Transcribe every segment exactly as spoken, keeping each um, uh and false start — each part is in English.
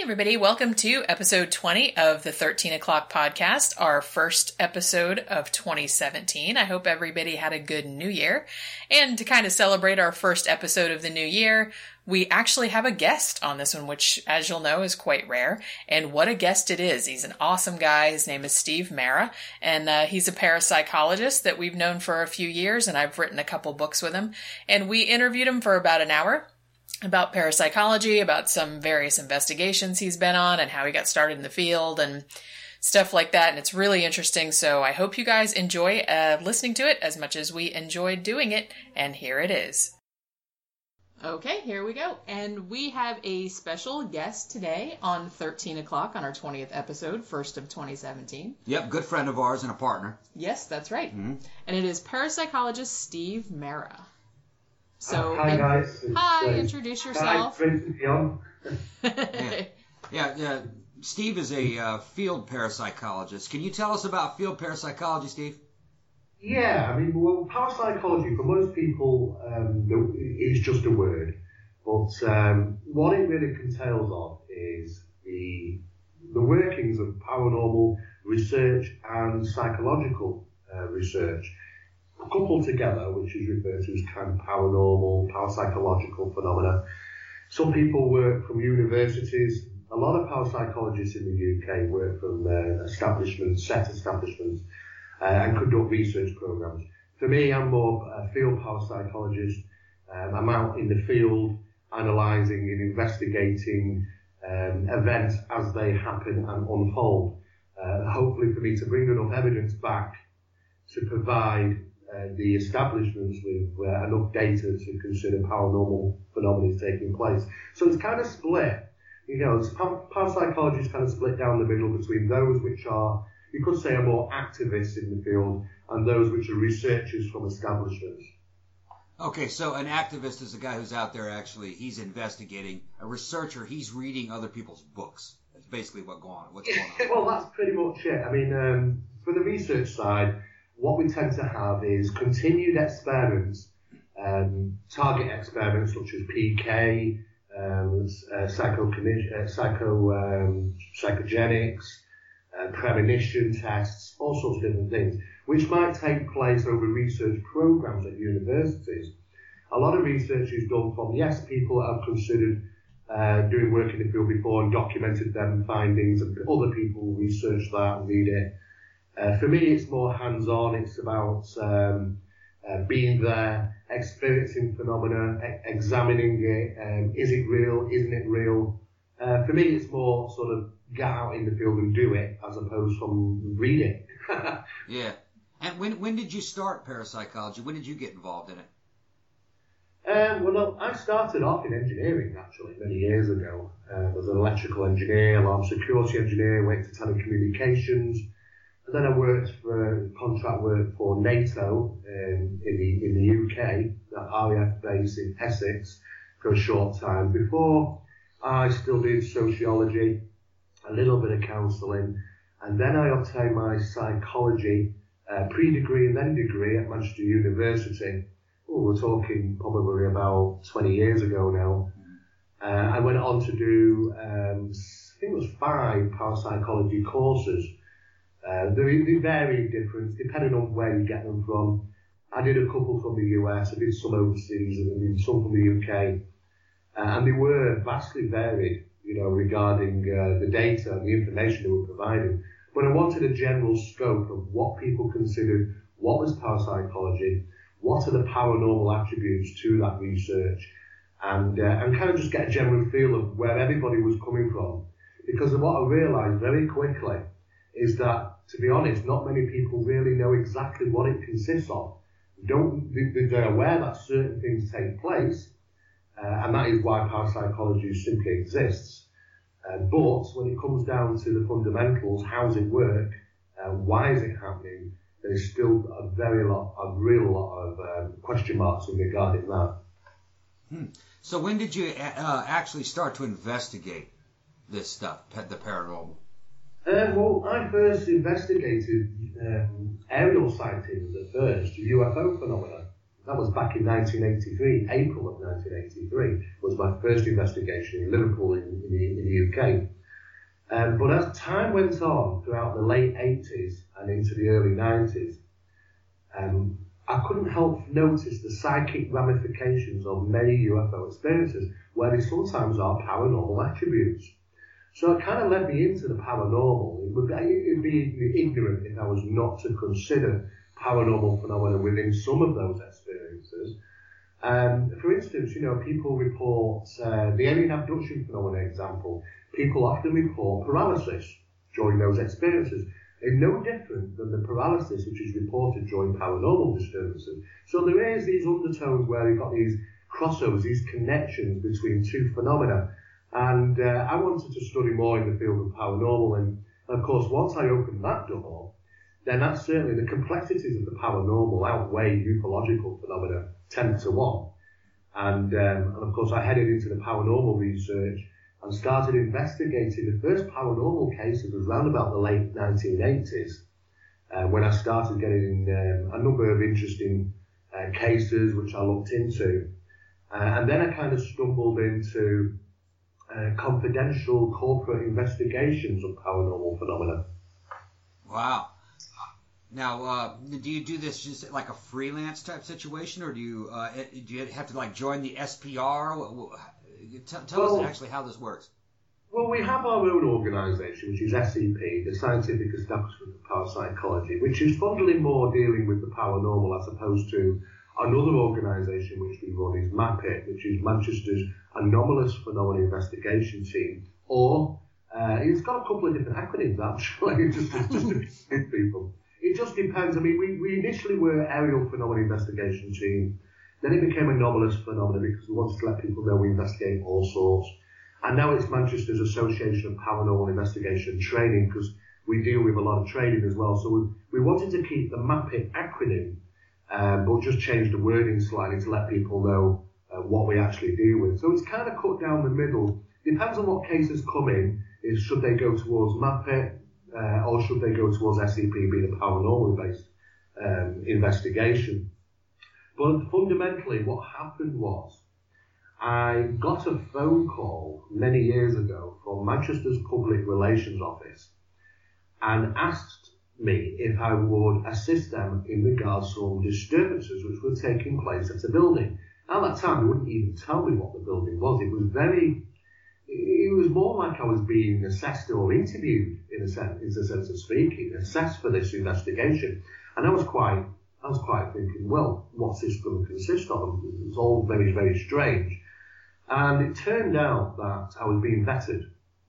everybody. Welcome to episode twenty of the thirteen o'clock podcast, our first episode of twenty seventeen. I hope everybody had a good new year. And to kind of celebrate our first episode of the new year, we actually have a guest on this one, which, as you'll know, is quite rare. And what a guest it is. He's an awesome guy. His name is Steve Mara, and uh, he's a parapsychologist that we've known for a few years, and I've written a couple books with him. And we interviewed him for about an hour about parapsychology, about some various investigations he's been on and how he got started in the field and stuff like that. And it's really interesting. So I hope you guys enjoy uh, listening to it as much as we enjoyed doing it. And here it is. Okay, here we go. And we have a special guest today on thirteen o'clock on our twentieth episode, first of twenty seventeen. Yep, good friend of ours and a partner. Yes, that's right. Mm-hmm. And it is parapsychologist Steve Mara. So, uh, hi guys. Hi, uh, introduce yourself. Hi, Prince Young. yeah. yeah, yeah. Steve is a uh, field parapsychologist. Can you tell us about field parapsychology, Steve? Yeah, I mean, well, parapsychology for most people um, is just a word, but um, what it really entails of is the the workings of paranormal research and psychological uh, research coupled together, which is referred to as kind of paranormal, parapsychological phenomena. Some people work from universities. A lot of parapsychologists in the U K work from uh, establishments, set establishments, uh, and conduct research programs. For me, I'm more a field parapsychologist. Um, I'm out in the field analysing and investigating um, events as they happen and unfold. Uh, hopefully for me to bring enough evidence back to provide Uh, the establishments with uh, enough data to consider paranormal phenomena taking place. So it's kind of split. You know, parapsychology is kind of split down the middle between those which are, you could say, are more activists in the field and those which are researchers from establishments. Okay, so an activist is a guy who's out there actually, he's investigating. A researcher, he's reading other people's books. That's basically what go on, what's going on. Well, that's pretty much it. I mean, um, for the research side, what we tend to have is continued experiments, um, target experiments such as P K, um, uh, psycho, uh, psycho, um, psychogenics, uh, premonition tests, all sorts of different things, which might take place over research programs at universities. A lot of research is done from, yes, people that have considered uh, doing work in the field before and documented them findings, and other people research that and read it. Uh, for me, it's more hands-on. It's about um, uh, being there, experiencing phenomena, e- examining it. Um, is it real? Isn't it real? Uh, for me, it's more sort of get out in the field and do it, as opposed from read it. Yeah. And when when did you start parapsychology? When did you get involved in it? Um, well, I started off in engineering, actually, many years ago. Uh, as an electrical engineer, alarm security engineer, went to telecommunications. And then I worked for contract work for NATO um, in the in the U K, the R A F base in Essex, for a short time. Before, I still did sociology, a little bit of counselling, and then I obtained my psychology uh, pre-degree and then degree at Manchester University. Oh, we're talking probably about twenty years ago now. Uh, I went on to do, um, I think it was five parapsychology courses. Uh, they, they vary in difference depending on where you get them from. I did a couple from the U S, I did some overseas, and I did some from the U K, uh, and they were vastly varied, you know, regarding uh, the data and the information they were providing. But I wanted a general scope of what people considered what was parapsychology, what are the paranormal attributes to that research, and uh, and kind of just get a general feel of where everybody was coming from. Because of what I realised very quickly is that, to be honest, not many people really know exactly what it consists of. Don't, they're aware that certain things take place, uh, and that is why parapsychology simply exists. Uh, but when it comes down to the fundamentals, how does it work, uh, why is it happening, there's still a very lot, a real lot of um, question marks regarding that. Hmm. So when did you uh, actually start to investigate this stuff, the paranormal? Uh, well, I first investigated um, aerial sightings at first, U F O phenomena. That was back in nineteen eighty-three, April of nineteen eighty-three was my first investigation in Liverpool in, in, the, in the U K. Um, but as time went on throughout the late eighties and into the early nineties, um, I couldn't help notice the psychic ramifications of many U F O experiences, where they sometimes are paranormal attributes. So it kind of led me into the paranormal. It would be, it would be ignorant if I was not to consider paranormal phenomena within some of those experiences. Um, for instance, you know, people report uh, the alien abduction phenomena example. People often report paralysis during those experiences. It's no different than the paralysis which is reported during paranormal disturbances. So there is these undertones where you've got these crossovers, these connections between two phenomena. And uh, I wanted to study more in the field of paranormal. And of course, once I opened that door, then that's certainly the complexities of the paranormal outweigh ufological phenomena ten to one. And, um, and of course, I headed into the paranormal research and started investigating. The first paranormal cases was around about the late nineteen eighties, uh, when I started getting um, a number of interesting uh, cases which I looked into. Uh, and then I kind of stumbled into uh, confidential corporate investigations of paranormal phenomena. Wow. Now, uh, do you do this just like a freelance type situation, or do you uh, do you have to like join the S P R? Tell, tell well, us actually how this works. Well, we have our own organisation, which is S E P, the Scientific Establishment of Parapsychology, which is fundamentally more dealing with the paranormal as opposed to another organisation which we run is MAPIT, which is Manchester's Anomalous Phenomena Investigation Team, or uh, it's got a couple of different acronyms actually, just, just to confuse people. It just depends. I mean, we, we initially were Aerial Phenomena Investigation Team. Then it became Anomalous Phenomena because we wanted to let people know we investigate all sorts. And now it's Manchester's Association of Paranormal Investigation Training because we deal with a lot of training as well. So we, we wanted to keep the MAPIT acronym, um, but just change the wording slightly to let people know uh, what we actually deal with. So it's kind of cut down the middle. Depends on what cases come in, is should they go towards MAPIT, Uh, or should they go towards S E P, be the paranormal-based um, investigation? But fundamentally, what happened was I got a phone call many years ago from Manchester's Public Relations Office and asked me if I would assist them in regards to some disturbances which were taking place at a building. At that time, they wouldn't even tell me what the building was. It was very... It was more like I was being assessed or interviewed, in a sense, in a sense of speaking, assessed for this investigation. And I was quite, I was quite thinking, well, what's this going to consist of? It was all very, very strange. And it turned out that I was being vetted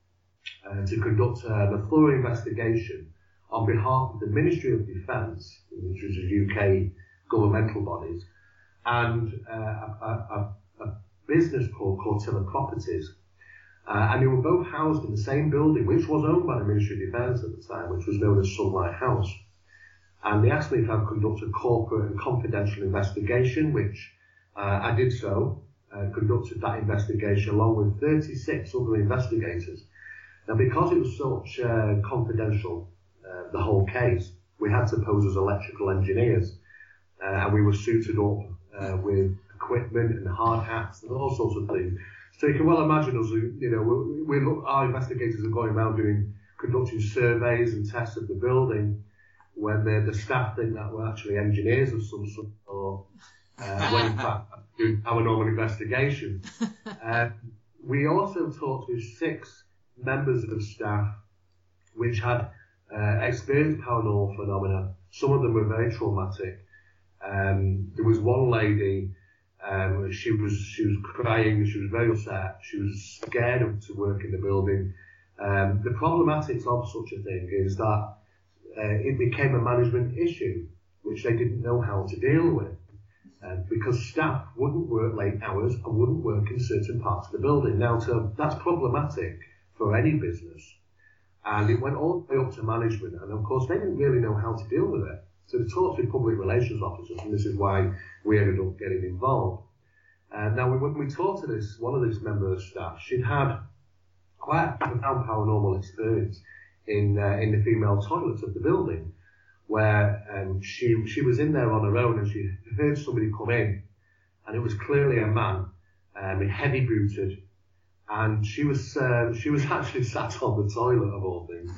uh, to conduct uh, a thorough investigation on behalf of the Ministry of Defence, which is a U K governmental bodies, and uh, a, a, a business called Cortilla Properties. Uh, and they were both housed in the same building, which was owned by the Ministry of Defence at the time, which was known as Sunlight House. And they asked me if I'd conduct a corporate and confidential investigation, which uh, I did so, uh, conducted that investigation along with thirty-six other investigators. Now, because it was such uh, confidential, uh, the whole case, we had to pose as electrical engineers, uh, and we were suited up uh, with equipment and hard hats and all sorts of things. So you can well imagine us, you know, we, we look, our investigators are going around doing, conducting surveys and tests of the building when the staff think that we're actually engineers of some sort, or uh, when in fact doing paranormal investigation. Uh, we also talked with six members of staff which had uh, experienced paranormal phenomena. Some of them were very traumatic. Um, there was one lady. Um, she was she was crying. She was very upset. She was scared of to work in the building. Um, the problematics of such a thing is that uh, it became a management issue, which they didn't know how to deal with, uh, because staff wouldn't work late hours and wouldn't work in certain parts of the building. Now, so that's problematic for any business, and it went all the way up to management. And of course, they didn't really know how to deal with it. So they talked with public relations officers, and this is why we ended up getting involved. Uh, now, when we talked to this, one of these members of staff, she'd had quite a profound paranormal experience in uh, in the female toilets of the building, where um, she she was in there on her own, and she heard somebody come in, and it was clearly a man, um, heavy booted, and she was um, she was actually sat on the toilet of all things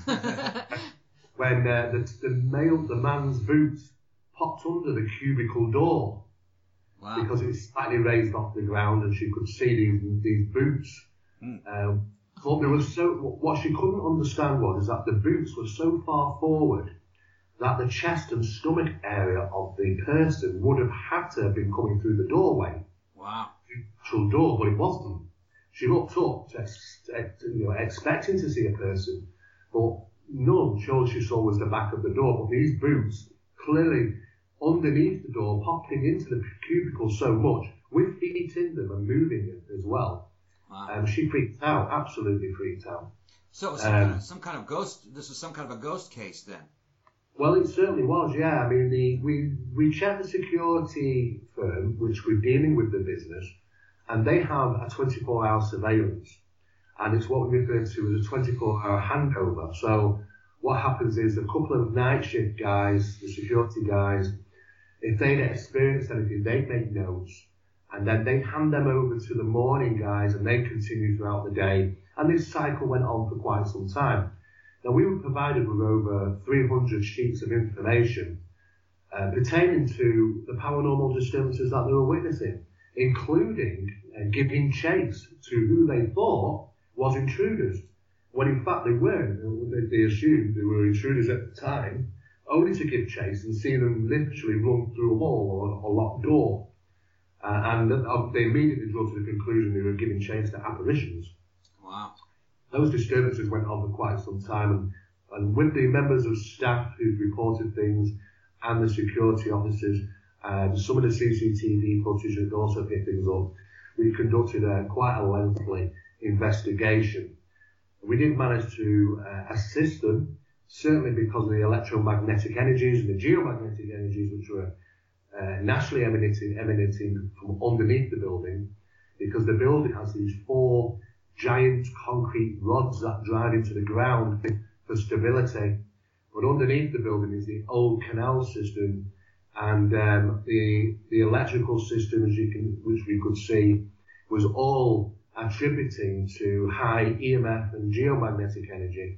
when uh, the the male the man's boot popped under the cubicle door. Wow. Because it was slightly raised off the ground, and she could see these these boots. Mm. Um, but there was so what she couldn't understand was is that the boots were so far forward that the chest and stomach area of the person would have had to have been coming through the doorway. Wow. The actual door, but it wasn't. She looked up, to, you know, expecting to see a person, but none. All she saw was the back of the door. But these boots clearly underneath the door, popping into the cubicle so much, with feet in them and moving it as well. Wow. Um, she freaked out, absolutely freaked out. So it was some, um, kind of, some kind of ghost, this was some kind of a ghost case then? Well, it certainly was, yeah. I mean, the, we, we checked the security firm, which we're dealing with the business, and they have a twenty-four hour surveillance. And it's what we refer to as a twenty-four hour handover. So what happens is a couple of night shift guys, the security guys, if they'd experienced anything, they'd make notes, and then they'd hand them over to the morning guys, and they'd continue throughout the day. And this cycle went on for quite some time. Now, we were provided with over three hundred sheets of information uh, pertaining to the paranormal disturbances that they were witnessing, including uh, giving chase to who they thought was intruders, when in fact they weren't. They, they assumed they were intruders at the time, only to give chase and see them literally run through a wall or a locked door. Uh, and uh, they immediately drew to the conclusion they were giving chase to apparitions. Wow. Those disturbances went on for quite some time, and, and with the members of staff who'd reported things and the security officers, and some of the C C T V footage had also picked things up, we conducted a, quite a lengthy investigation. We did manage to uh, assist them, certainly because of the electromagnetic energies and the geomagnetic energies which were uh, naturally emanating, emanating from underneath the building, because the building has these four giant concrete rods that drive into the ground for stability. But underneath the building is the old canal system, and um, the the electrical system, as you can, which we could see, was all attributing to high E M F and geomagnetic energy.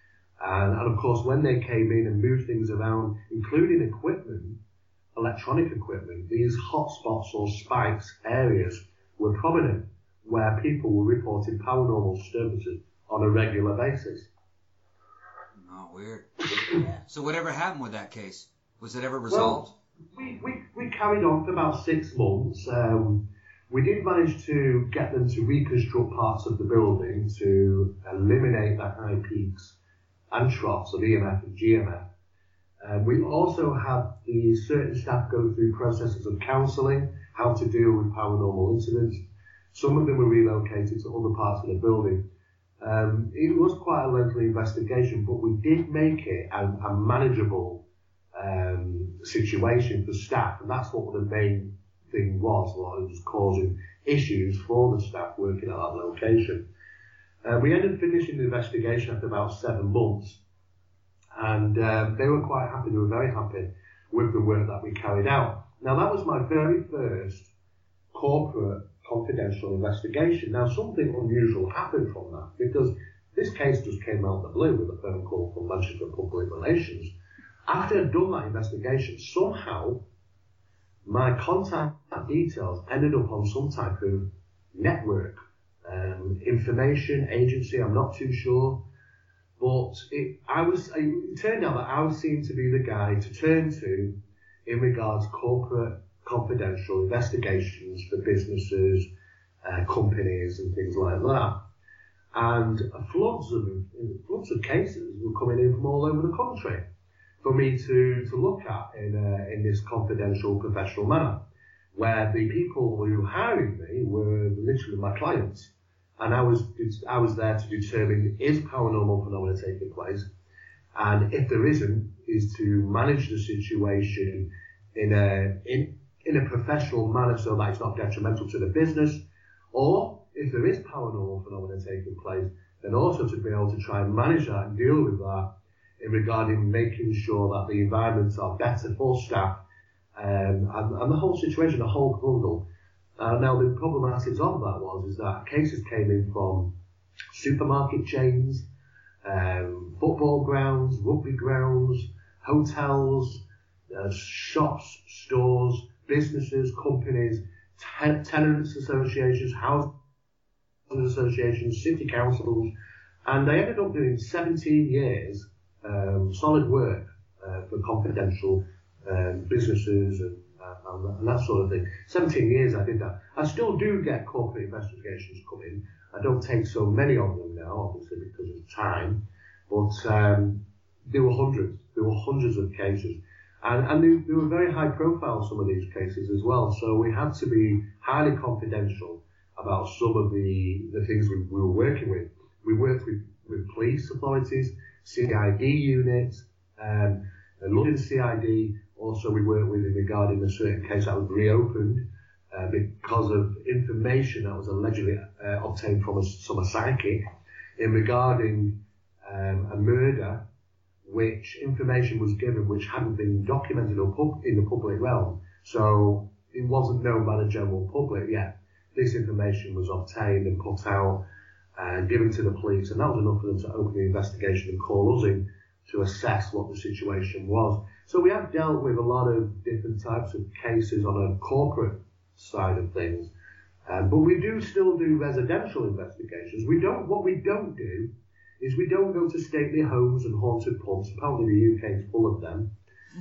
And, and of course, when they came in and moved things around, including equipment, electronic equipment, these hotspots or spikes areas were prominent, where people were reporting paranormal disturbances on a regular basis. Oh, weird. So whatever happened with that case? Was it ever resolved? Well, we, we, we carried on for about six months. Um, we did manage to get them to reconstruct parts of the building to eliminate the high peaks and troughs of E M F and G M F. Um, we also had the certain staff go through processes of counselling, how to deal with paranormal incidents. Some of them were relocated to other parts of the building. Um, it was quite a lengthy investigation, but we did make it a, a manageable um, situation for staff, and that's what the main thing was, what it was causing issues for the staff working at that location. Uh, we ended up finishing the investigation after about seven months, and um, they were quite happy, they were very happy with the work that we carried out. Now, that was my very first corporate confidential investigation. Now, something unusual happened from that, because this case just came out of the blue with a phone call from Manchester Public Relations. After I'd done that investigation, somehow my contact details ended up on some type of network, um, information agency, I'm not too sure. But it, I was, it turned out that I was seen to be the guy to turn to in regards to corporate confidential investigations for businesses, uh, companies and things like that. And floods of, floods of cases were coming in from all over the country for me to, to look at in, a, in this confidential professional manner, where the people who hired me were literally my clients. And I was I was there to determine, is paranormal phenomena taking place? And if there isn't, is to manage the situation in a in in a professional manner so that it's not detrimental to the business. Or if there is paranormal phenomena taking place, then also to be able to try and manage that and deal with that in regarding making sure that the environments are better for staff, um, and, and the whole situation, the whole bundle. Uh, now, the problematics of that was is that cases came in from supermarket chains, um, football grounds, rugby grounds, hotels, uh, shops, stores, businesses, companies, ten- tenants associations, housing associations, city councils, and they ended up doing seventeen years um, solid work uh, for confidential um, businesses and, uh, and, and that sort of thing. seventeen years I did that. I still do get corporate investigations come in. I don't take so many of them now, obviously because of time, but um, there were hundreds. There were hundreds of cases. And, and they, they were very high profile, some of these cases as well. So we had to be highly confidential about some of the, the things we, we were working with. We worked with, with police authorities, C I D units, um, London C I D. Also, we worked with in regarding a certain case that was reopened uh, because of information that was allegedly uh, obtained from a, from a psychic in regarding um, a murder, which information was given which hadn't been documented or pub- in the public realm. So it wasn't known by the general public yet. This information was obtained and put out and given to the police, and that was enough for them to open the investigation and call us in to assess what the situation was. So we have dealt with a lot of different types of cases on a corporate side of things, um, but we do still do residential investigations. We don't. What we don't do is we don't go to stately homes and haunted pubs. Apparently the U K is full of them.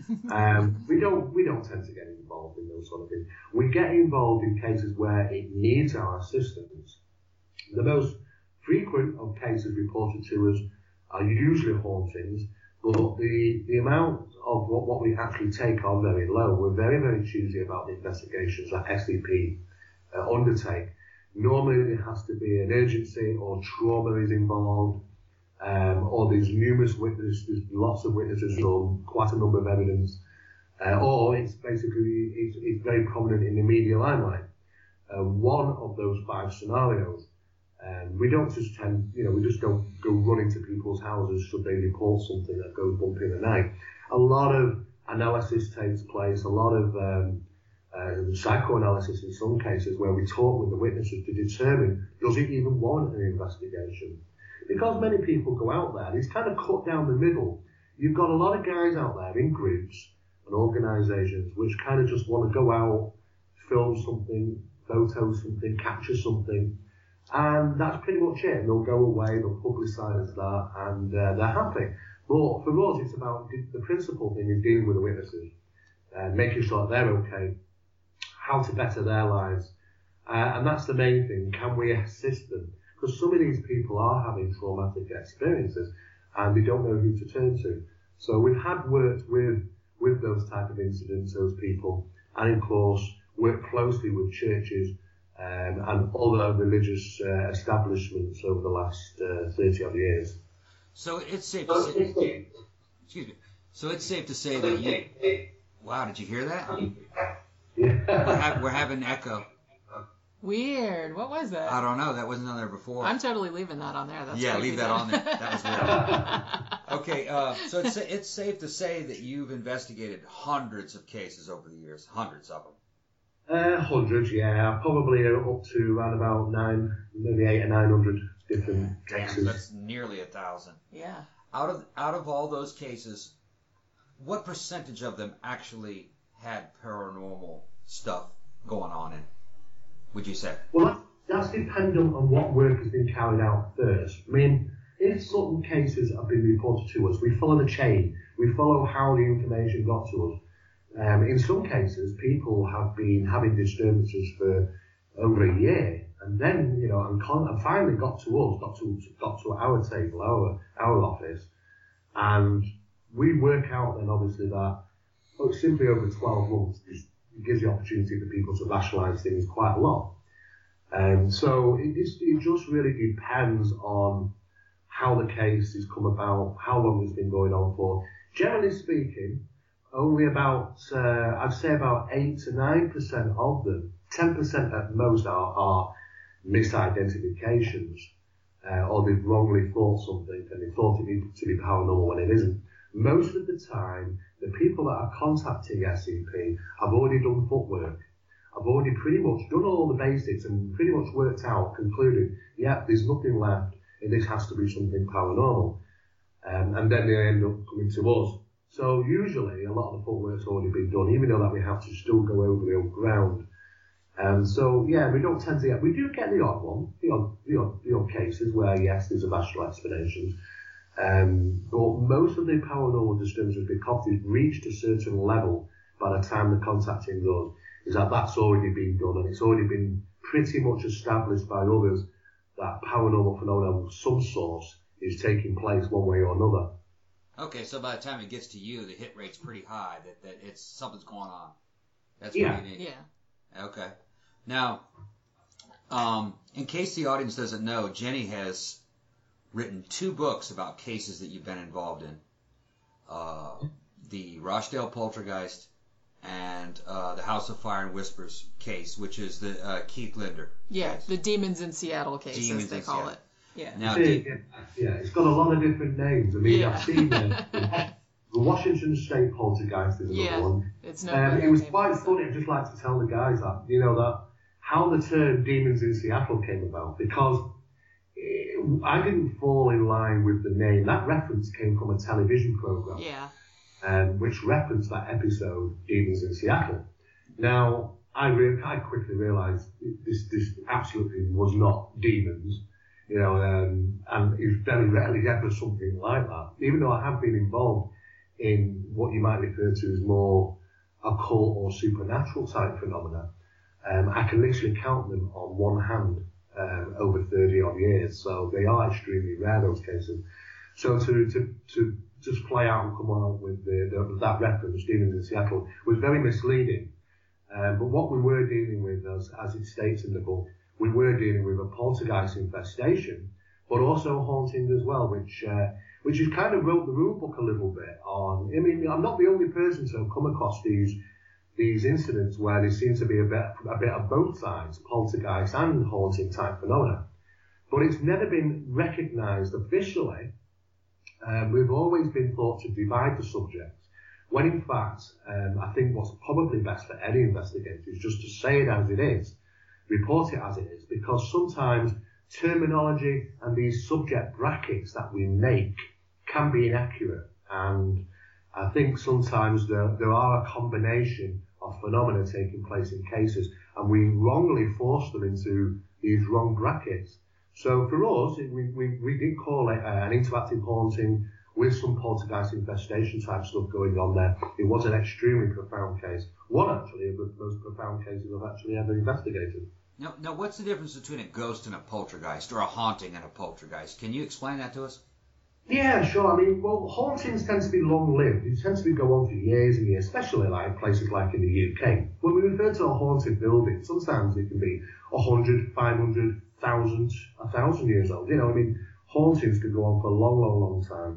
Um, we don't we don't tend to get involved in those sort of things. We get involved in cases where it needs our assistance. The most frequent of cases reported to us are usually hauntings, but the, the amount of what, what we actually take are very low. We're very, very choosy about the investigations that S C P uh, undertake. Normally there has to be an urgency or trauma is involved. Um, or there's numerous witnesses, there's lots of witnesses or quite a number of evidence, uh, or it's basically, it's, it's very prominent in the media limelight. Uh, one of those five scenarios, um, we don't just tend, you know, we just don't go running to people's houses should they report something that goes bump in the night. A lot of analysis takes place, a lot of um, uh, psychoanalysis in some cases where we talk with the witnesses to determine, does it even warrant an investigation? Because many people go out there, it's kind of cut down the middle. You've got a lot of guys out there in groups and organisations which kind of just want to go out, film something, photo something, capture something, and that's pretty much it. They'll go away, they'll publicise that, and uh, they're happy. But for us, it's about the principal thing is dealing with the witnesses, uh, making sure that they're okay, how to better their lives, uh, and that's the main thing. Can we assist them? Because some of these people are having traumatic experiences and they don't know who to turn to. So we've had worked with with those type of incidents, those people, and of course worked closely with churches um, and other religious uh, establishments over the last uh, thirty odd years. So it's safe to say, excuse me. So it's safe to say that you. Wow, did you hear that? Yeah. We're, ha- we're having echo. Weird. What was that? I don't know. That wasn't on there before. I'm totally leaving that on there. That's yeah, crazy. leave that on there. That was weird. Okay, uh, so it's it's safe to say that you've investigated hundreds of cases over the years, hundreds of them. Uh, hundreds, yeah, probably up to around about nine, maybe eight or nine hundred different Damn, cases. that's nearly a thousand. Yeah. Out of out of all those cases, what percentage of them actually had paranormal stuff going on in? Would you say? Well, that's dependent on what work has been carried out first. I mean, if certain cases have been reported to us, we follow the chain. We follow how the information got to us. Um, in some cases, people have been having disturbances for over a year, and then, you know, and, con- and finally got to us, got to got to our table, our our office, and we work out then obviously that oh, simply over twelve months. It gives the opportunity for people to rationalise things quite a lot. Um, so it just, it just really depends on how the case has come about, how long it's been going on for. Generally speaking, only about, uh, I'd say about eight to nine percent of them, ten percent at most are, are misidentifications, uh, or they've wrongly thought something and they thought it to be paranormal when it isn't. Most of the time, the people that are contacting S C P have already done footwork, I've already pretty much done all the basics and pretty much worked out, concluded, yeah, there's nothing left, and this has to be something paranormal. Um, and then they end up coming to us. So usually a lot of the footwork's already been done, even though that we have to still go over the old ground. Um, so yeah, we don't tend to get, we do get the odd one, the odd, the odd, the odd cases where yes, there's a astral explanations. Um, but most of the paranormal disturbances, because they've reached a certain level by the time they're contacting us, is that that's already been done, and it's already been pretty much established by others that paranormal phenomena of some source is taking place one way or another. Okay, so by the time it gets to you, the hit rate's pretty high, that, that it's something's going on. That's yeah. what you need. Yeah. Okay. Now, um, in case the audience doesn't know, Jenny has written two books about cases that you've been involved in. Uh, the Rochdale Poltergeist and uh, the House of Fire and Whispers case, which is the uh, Keith Linder Yeah, case. the Demons in Seattle case, Demons as they in call Seattle. it. Yeah. Now, See, did, yeah, yeah, it's got a lot of different names. I mean, Yeah. I've seen the, the Washington State Poltergeist is another Yeah. one. It's no Um, better it was name quite than funny. I'd just like to tell the guys that, you know, that how the term Demons in Seattle came about, because it, I didn't fall in line with the name. That reference came from a television program, Yeah. um, which referenced that episode, Demons in Seattle. Now, I, re- I quickly realised this, this absolutely was not demons, you know, um, and it's very rarely ever something like that. Even though I have been involved in what you might refer to as more occult or supernatural type phenomena, um, I can literally count them on one hand um, over thirty odd years. So they are extremely rare, those cases. So to to, to just play out and come out with the, the, that reference, Demons in Seattle, was very misleading. Um, but what we were dealing with, as, as it states in the book, we were dealing with a poltergeist infestation, but also haunting as well, which uh, which has kind of wrote the rule book a little bit on. I mean, I'm not the only person to have come across these these incidents where there seems to be a bit a bit of both sides, poltergeist and haunting type phenomena, but it's never been recognised officially. Um, we've always been thought to divide the subjects. When in fact, um, I think what's probably best for any investigator is just to say it as it is, report it as it is, because sometimes terminology and these subject brackets that we make can be inaccurate. And I think sometimes there, there are a combination of phenomena taking place in cases, and we wrongly force them into these wrong brackets. So for us, it, we, we, we did call it uh, an interactive haunting with some poltergeist infestation type stuff going on there. It was an extremely profound case. One actually of the most profound cases I've actually ever investigated. now, now, what's the difference between a ghost and a poltergeist, or a haunting and a poltergeist? Can you explain that to us? Yeah, sure. I mean, well, hauntings tend to be long-lived. They tend to be go on for years and years, especially like places like in the U K. When we refer to a haunted building, sometimes it can be one hundred, five hundred, one thousand, one thousand years old. You know, I mean, hauntings can go on for a long, long, long time.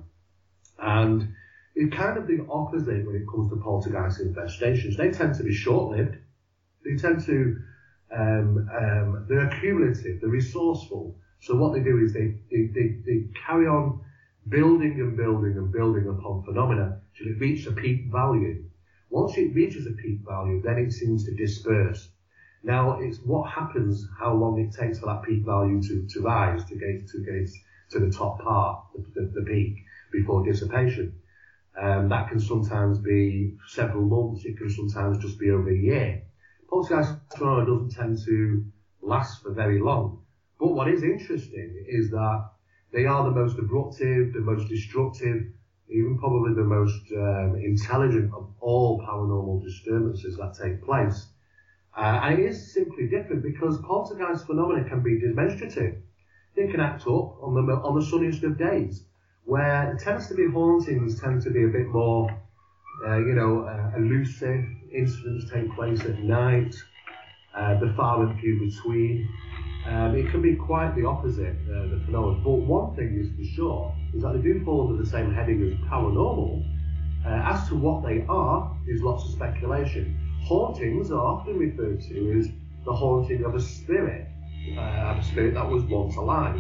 And it's kind of the opposite when it comes to poltergeist infestations. They tend to be short-lived. They tend to, um, um, they're accumulative, they're resourceful. So what they do is they, they, they, they carry on building and building and building upon phenomena till it reaches a peak value. Once it reaches a peak value, then it seems to disperse. Now, it's what happens, how long it takes for that peak value to, to rise, to get to get to the top part, the, the, the peak, before dissipation. Um, that can sometimes be several months, it can sometimes just be over a year. Poltergeist phenomena doesn't tend to last for very long. But what is interesting is that they are the most abruptive, the most destructive, even probably the most um, intelligent of all paranormal disturbances that take place. Uh, and it is simply different because poltergeist phenomena can be demonstrative. They can act up on the on the sunniest of days, where it tends to be hauntings tend to be a bit more, uh, you know, uh, elusive. Incidents take place at night, uh, the far and few between. Um, it can be quite the opposite, uh, the phenomena. But one thing is for sure, is that they do fall under the same heading as paranormal. Uh, as to what they are, is lots of speculation. Hauntings are often referred to as the haunting of a spirit, uh, of a spirit that was once alive.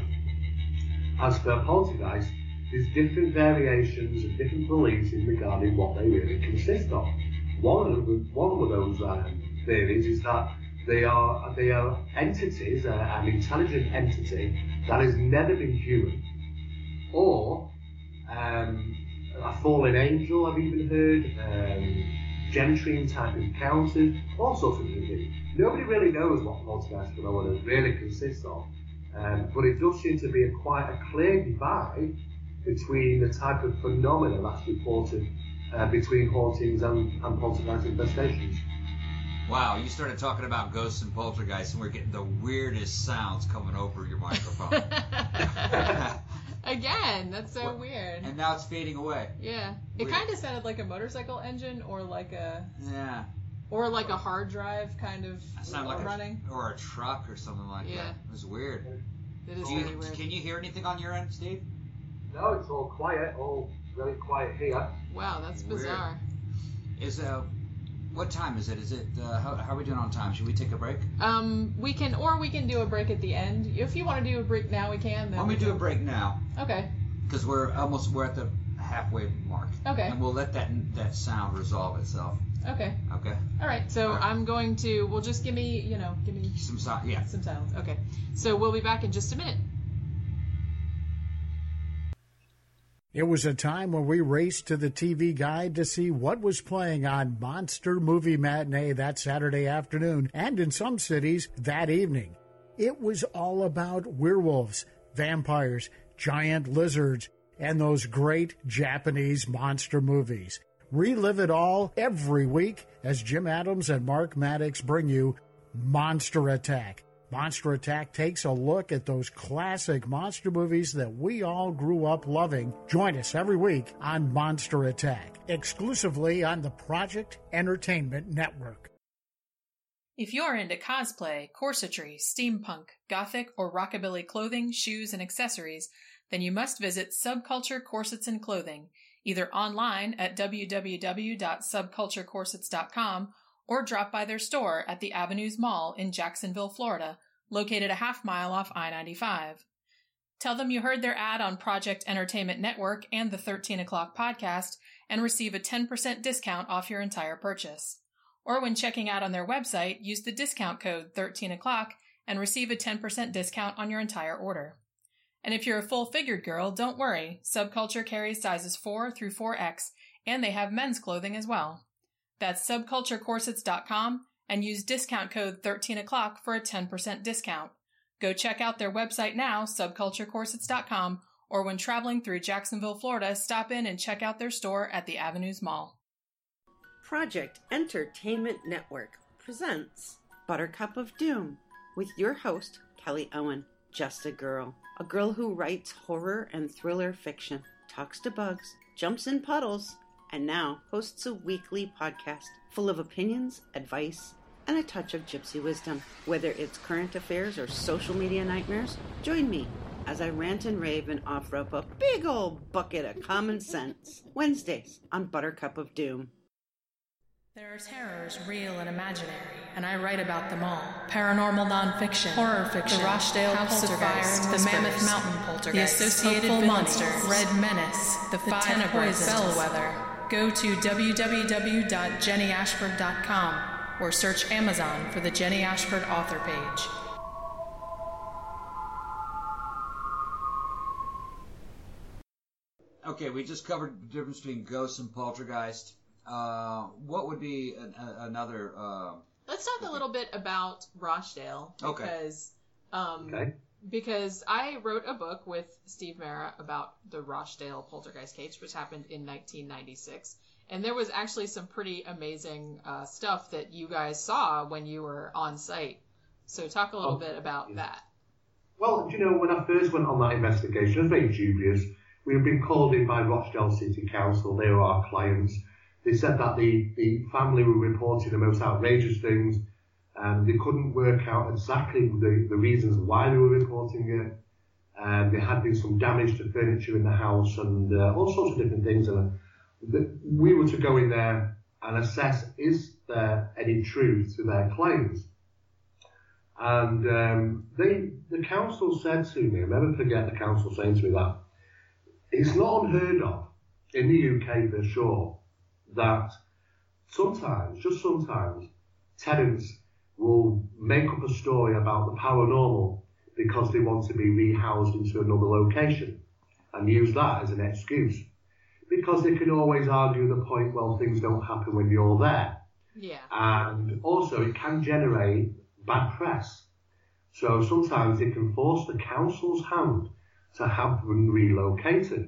As for poltergeist, there's different variations and different beliefs in regarding what they really consist of. One of, the, one of those um, theories is that They are they are entities, uh, an intelligent entity that has never been human, or um, a fallen angel. I've even heard um, Gentrine type encounters, all sorts of things. Nobody really knows what poltergeist phenomena really consists of, um, but it does seem to be a quite a clear divide between the type of phenomena that's reported uh, between hauntings and, and poltergeist infestations. Wow, you started talking about ghosts and poltergeists, and we're getting the weirdest sounds coming over your microphone. Again, that's so What? weird. And now it's fading away. Yeah, it Weird. kind of sounded like a motorcycle engine, or like a, Yeah. or like a hard drive kind of It sounded like running. a, or a truck or something like Yeah. that. It was weird. It is Do you, very weird. can you hear anything on your end, Steve? No, it's all quiet, all really quiet here. Wow, that's Weird. bizarre. Is uh, what time is it? Is it uh, how, how are we doing on time? Should we take a break? Um, we can, or we can do a break at the end. If you want to do a break now, we can. Then Why don't we do a break now? Okay. Because we're almost we're at the halfway mark. Okay. And we'll let that that sound resolve itself. Okay. Okay. All right. So All right. I'm going to. Well, just give me, you know, give me Some sound. Yeah. some silence. Okay. So we'll be back in just a minute. It was a time when we raced to the T V Guide to see what was playing on Monster Movie Matinee that Saturday afternoon, and in some cities that evening. It was all about werewolves, vampires, giant lizards, and those great Japanese monster movies. Relive it all every week as Jim Adams and Mark Maddox bring you Monster Attack. Monster Attack takes a look at those classic monster movies that we all grew up loving. Join us every week on Monster Attack, exclusively on the Project Entertainment Network. If you're into cosplay, corsetry, steampunk, gothic, or rockabilly clothing, shoes, and accessories, then you must visit Subculture Corsets and Clothing, either online at w w w dot subculture corsets dot com or drop by their store at the Avenues Mall in Jacksonville, Florida, located a half mile off I ninety-five. Tell them you heard their ad on Project Entertainment Network and the thirteen o'clock podcast and receive a ten percent discount off your entire purchase. Or when checking out on their website, use the discount code thirteen o'clock and receive a ten percent discount on your entire order. And if you're a full-figured girl, don't worry. Subculture carries sizes four through four X, and they have men's clothing as well. That's subculture corsets dot com and use discount code thirteen o'clock for a ten percent discount. Go check out their website now, subculture corsets dot com, or when traveling through Jacksonville, Florida, stop in and check out their store at the Avenues Mall. Project Entertainment Network presents Buttercup of Doom with your host, Kelly Owen, just a girl. A girl who writes horror and thriller fiction, talks to bugs, jumps in puddles, and now hosts a weekly podcast full of opinions, advice, and a touch of gypsy wisdom. Whether it's current affairs or social media nightmares, join me as I rant and rave and offer up a big old bucket of common sense. Wednesdays on Buttercup of Doom. There are terrors, real and imaginary, and I write about them all. Paranormal nonfiction, horror fiction, the Rochdale House of Fire, the Mammoth Mountain Poltergeist, the Associated Monsters, Red Menace, the, the Five Poisons, Bellwether. Go to w w w dot jenny ashford dot com or search Amazon for the Jenny Ashford author page. Okay, we just covered the difference between ghosts and poltergeist. Uh, what would be an, a, another? Uh, Let's talk a little bit about Rochdale because um, Okay. because I wrote a book with Steve Mara about the Rochdale poltergeist case, which happened in nineteen ninety-six, and there was actually some pretty amazing uh, stuff that you guys saw when you were on site. So talk a little Oh, bit about yeah. that. Well, do you know, when I first went on that investigation, I was very dubious. We had been called in by Rochdale City Council. They were our clients. They said that the, the family were reporting the most outrageous things, and they couldn't work out exactly the, the reasons why they were reporting it. And there had been some damage to furniture in the house and uh, all sorts of different things. And uh, the, we were to go in there and assess, is there any truth to their claims? And um, they, the council said to me, I'll never forget the council saying to me that, it's not unheard of in the U K for sure, that sometimes, just sometimes, tenants will make up a story about the paranormal because they want to be rehoused into another location and use that as an excuse. Because they can always argue the point, well, things don't happen when you're there. Yeah. And also it can generate bad press. So sometimes it can force the council's hand to have them relocated.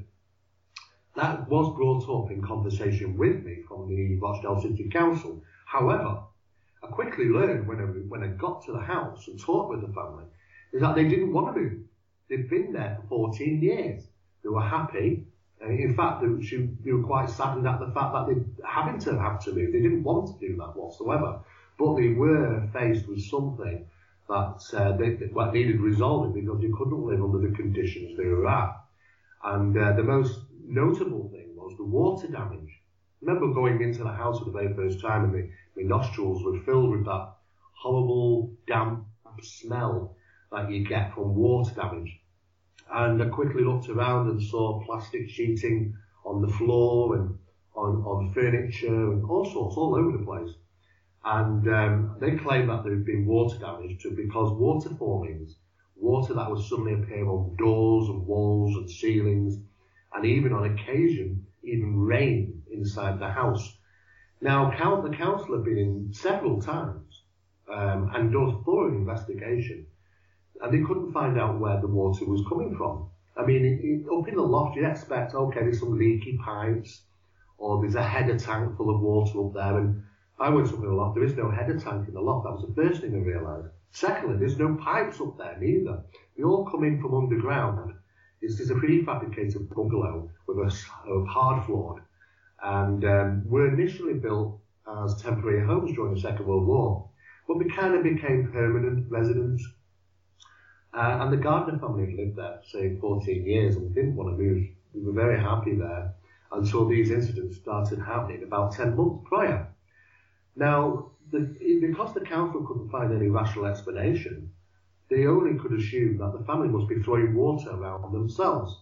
That was brought up in conversation with me from the Rochdale City Council. However, I quickly learned when I, when I got to the house and talked with the family is that they didn't want to move. They'd been there for fourteen years. They were happy. Uh, in fact, they, she, they were quite saddened at the fact that they having to have to move. They didn't want to do that whatsoever. But they were faced with something that uh, they, well, needed resolving because they couldn't live under the conditions they were at. And uh, the most notable thing was the water damage. I remember going into the house for the very first time and my, my nostrils were filled with that horrible damp smell that you get from water damage. And I quickly looked around and saw plastic sheeting on the floor and on, on furniture and all sorts, all over the place. And um, they claim that there had been water damage to, because water formings, water that would suddenly appear on doors and walls and ceilings, and even on occasion, even rain inside the house. Now, count, the council have been in several times um, and done a thorough investigation, and they couldn't find out where the water was coming from. I mean, it, it, up in the loft, you'd expect, okay, there's some leaky pipes, or there's a header tank full of water up there, and I went up in the loft, there is no header tank in the loft. That was the first thing I realised. Secondly, there's no pipes up there neither. They all come in from underground. It's just a prefabricated bungalow with a, a hard floor, and um, were initially built as temporary homes during the Second World War, but we kind of became permanent residents. Uh, and the Gardner family had lived there, say, fourteen years and didn't want to move. We were very happy there until these incidents started happening about ten months prior. Now, the, because the council couldn't find any rational explanation, they only could assume that the family must be throwing water around themselves.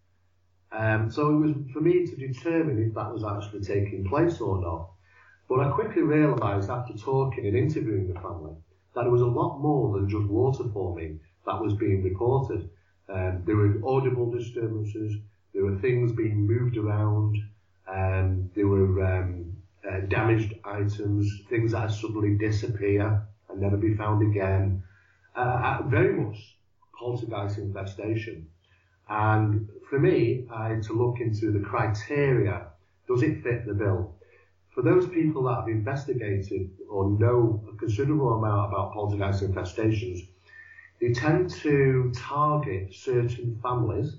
Um, so it was for me to determine if that was actually taking place or not. But I quickly realised after talking and interviewing the family that there was a lot more than just water forming that was being reported. Um, there were audible disturbances, there were things being moved around, and there were um, uh, damaged items, things that suddenly disappear and never be found again. Uh, very much poltergeist infestation. And for me, I had to look into the criteria. Does it fit the bill? For those people that have investigated or know a considerable amount about poltergeist infestations, they tend to target certain families.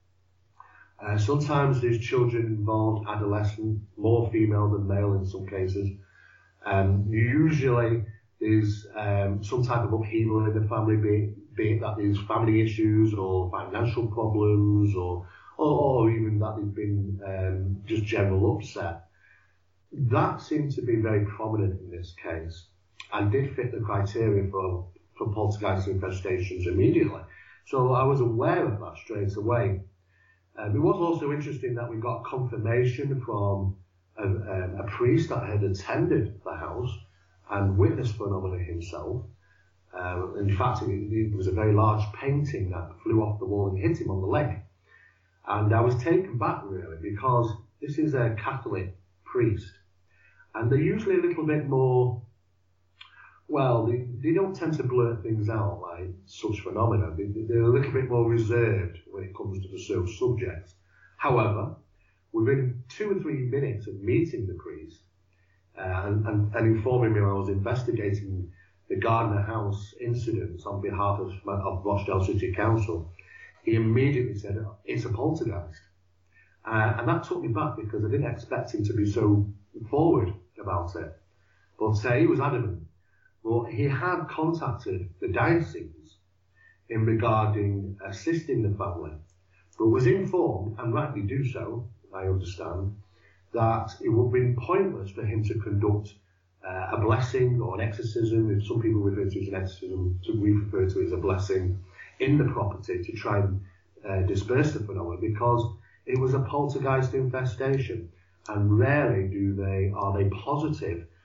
Uh, sometimes there's children involved, adolescent, more female than male in some cases. Um, usually there's um, some type of upheaval in the family, be, be it that there's family issues or financial problems or or, or even that there's been um, just general upset. That seemed to be very prominent in this case and did fit the criteria for, for poltergeist infestations immediately. So I was aware of that straight away. Um, it was also interesting that we got confirmation from a, um, a priest that had attended the house and witnessed phenomena himself. Uh, in fact, it, it was a very large painting that flew off the wall and hit him on the leg. And I was taken back, really, because this is a Catholic priest. And they're usually a little bit more, well, they, they don't tend to blurt things out like such phenomena. They, they're a little bit more reserved when it comes to the sort of subjects. However, within two or three minutes of meeting the priest, Uh, and, and, and informing me when I was investigating the Gardner House incidents on behalf of, of Rochdale City Council, he immediately said, it's a poltergeist. Uh, and that took me back because I didn't expect him to be so forward about it. But uh, he was adamant. Well, he had contacted the diocese in regarding assisting the family, but was informed, and rightly do so, I understand, that it would have been pointless for him to conduct uh, a blessing or an exorcism, if some people refer to it as an exorcism, so we refer to it as a blessing, in the property to try and uh, disperse the phenomenon, because it was a poltergeist infestation, and rarely do they are they positive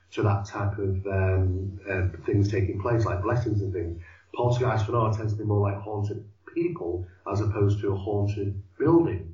to that type of um, uh, things taking place, like blessings and things. Poltergeist phenomena tends to be more like haunted people as opposed to a haunted building.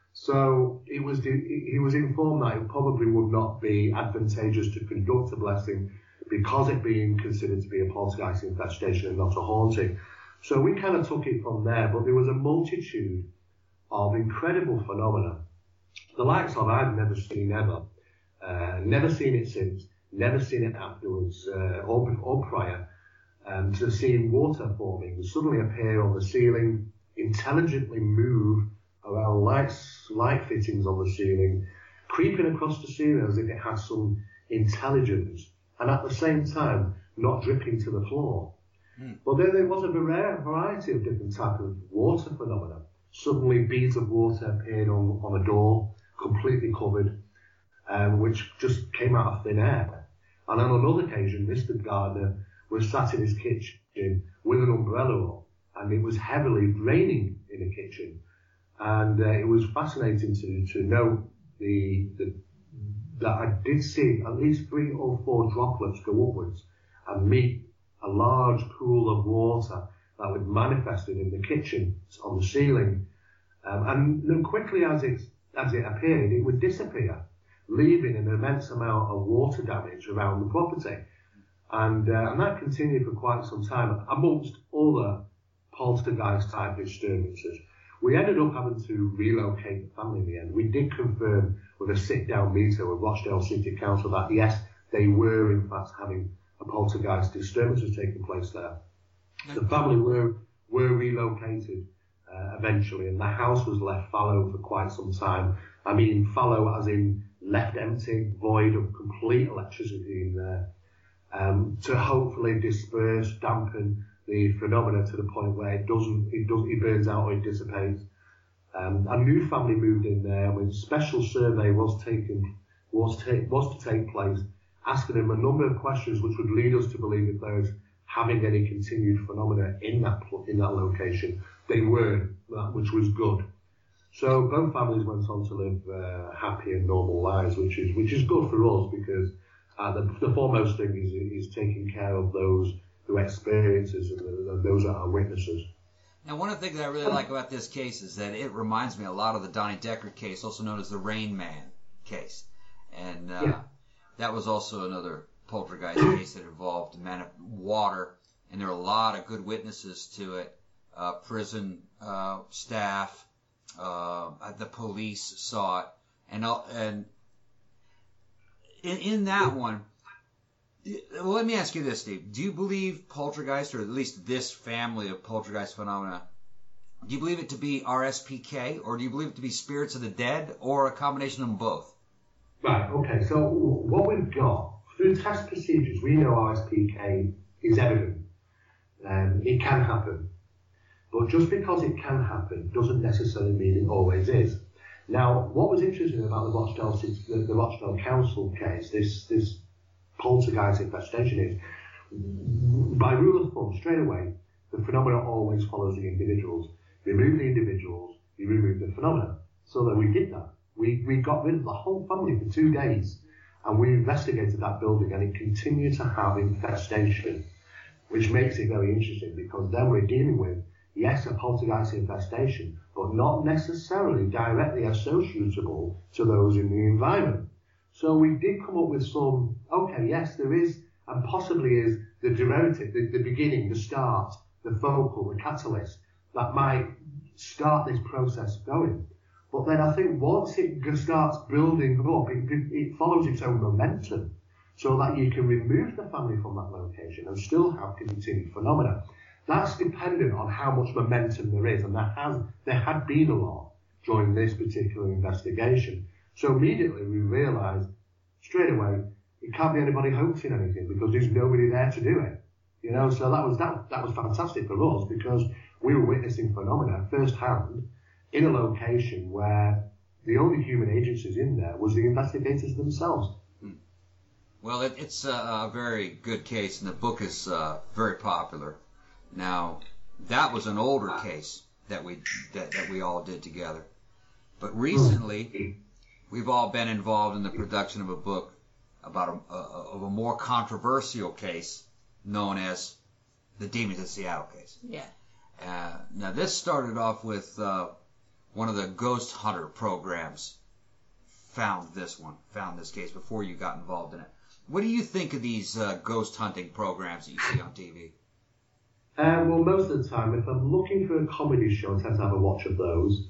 So it was he was informed that it probably would not be advantageous to conduct a blessing because it being considered to be a poltergeist infestation and not a haunting. So we kind of took it from there, but there was a multitude of incredible phenomena, the likes of I've never seen ever, uh, never seen it since, never seen it afterwards uh, or, or prior, um, to seeing water forming suddenly appear on the ceiling, intelligently move around lights, light fittings on the ceiling, creeping across the ceiling as if it had some intelligence, and at the same time not dripping to the floor. Mm. But then there was a variety of different types of water phenomena. Suddenly beads of water appeared on, on a door, completely covered, um, which just came out of thin air. And on another occasion, Mister Gardner was sat in his kitchen with an umbrella on, and it was heavily raining in the kitchen. And uh, it was fascinating to, to know the, the that I did see at least three or four droplets go upwards and meet a large pool of water that was manifested in the kitchen on the ceiling. Um, and then quickly as it, as it appeared, it would disappear, leaving an immense amount of water damage around the property. And, uh, and that continued for quite some time, amongst other poltergeist type disturbances. We ended up having to relocate the family in the end. We did confirm with a sit-down meeting with Rochdale City Council that, yes, they were in fact having a poltergeist disturbances taking place there. The family were were relocated uh, eventually, and the house was left fallow for quite some time. I mean fallow as in left empty, void of complete electricity in there, um, to hopefully disperse, dampen the phenomena to the point where it doesn't, it doesn't, it burns out or it dissipates. Um, a new family moved in there, when a special survey was taken, was, ta- was to take place, asking them a number of questions which would lead us to believe if there was having any continued phenomena in that in that location. They were, which was good. So both families went on to live uh, happy and normal lives, which is which is good for us because uh, the, the foremost thing is is taking care of those who experiences and, the, and those that are witnesses. Now, one of the things that I really like about this case is that it reminds me a lot of the Donnie Decker case, also known as the Rain Man case, and uh, yeah. that was also another poltergeist case that involved man of water, and there are a lot of good witnesses to it. Uh, prison uh, staff, uh, the police saw it, and and in, in that one, well, let me ask you this, Steve: do you believe poltergeist, or at least this family of poltergeist phenomena, do you believe it to be R S P K, or do you believe it to be spirits of the dead, or a combination of them both? Right. Okay. So what we've got. Through test procedures, we know R S P K is evident. Um, it can happen. But just because it can happen doesn't necessarily mean it always is. Now, what was interesting about the Rochdale, the, the Rochdale Council case, this, this poltergeist infestation is, by rule of thumb, straight away, the phenomena always follows the individuals. Remove the individuals, you remove the phenomena. So that we did that. We, we got rid of the whole family for two days. And we investigated that building, and it continued to have infestation, which makes it very interesting because then we're dealing with, yes, a poltergeist infestation, but not necessarily directly associatable to those in the environment. So we did come up with some, okay, yes, there is, and possibly is the derivative, the, the beginning, the start, the focal, the catalyst that might start this process going. But then I think once it starts building up, it, it follows its own momentum so that you can remove the family from that location and still have continued phenomena. That's dependent on how much momentum there is, and there has there had been a lot during this particular investigation. So immediately we realised straight away it can't be anybody hoaxing anything because there's nobody there to do it. You know, so that was that that was fantastic for us because we were witnessing phenomena firsthand in a location where the only human agencies in there was the investigators themselves. Hmm. Well, it, it's a, a very good case, and the book is uh, very popular. Now, that was an older case that we that, that we all did together. But recently, we've all been involved in the production of a book about a, a, of a more controversial case known as the Demons in Seattle case. Yeah. Uh, now, this started off with uh, one of the ghost hunter programs found this one, found this case before you got involved in it. What do you think of these uh, ghost hunting programs that you see on T V? Um, well, most of the time, if I'm looking for a comedy show, I tend to have a watch of those.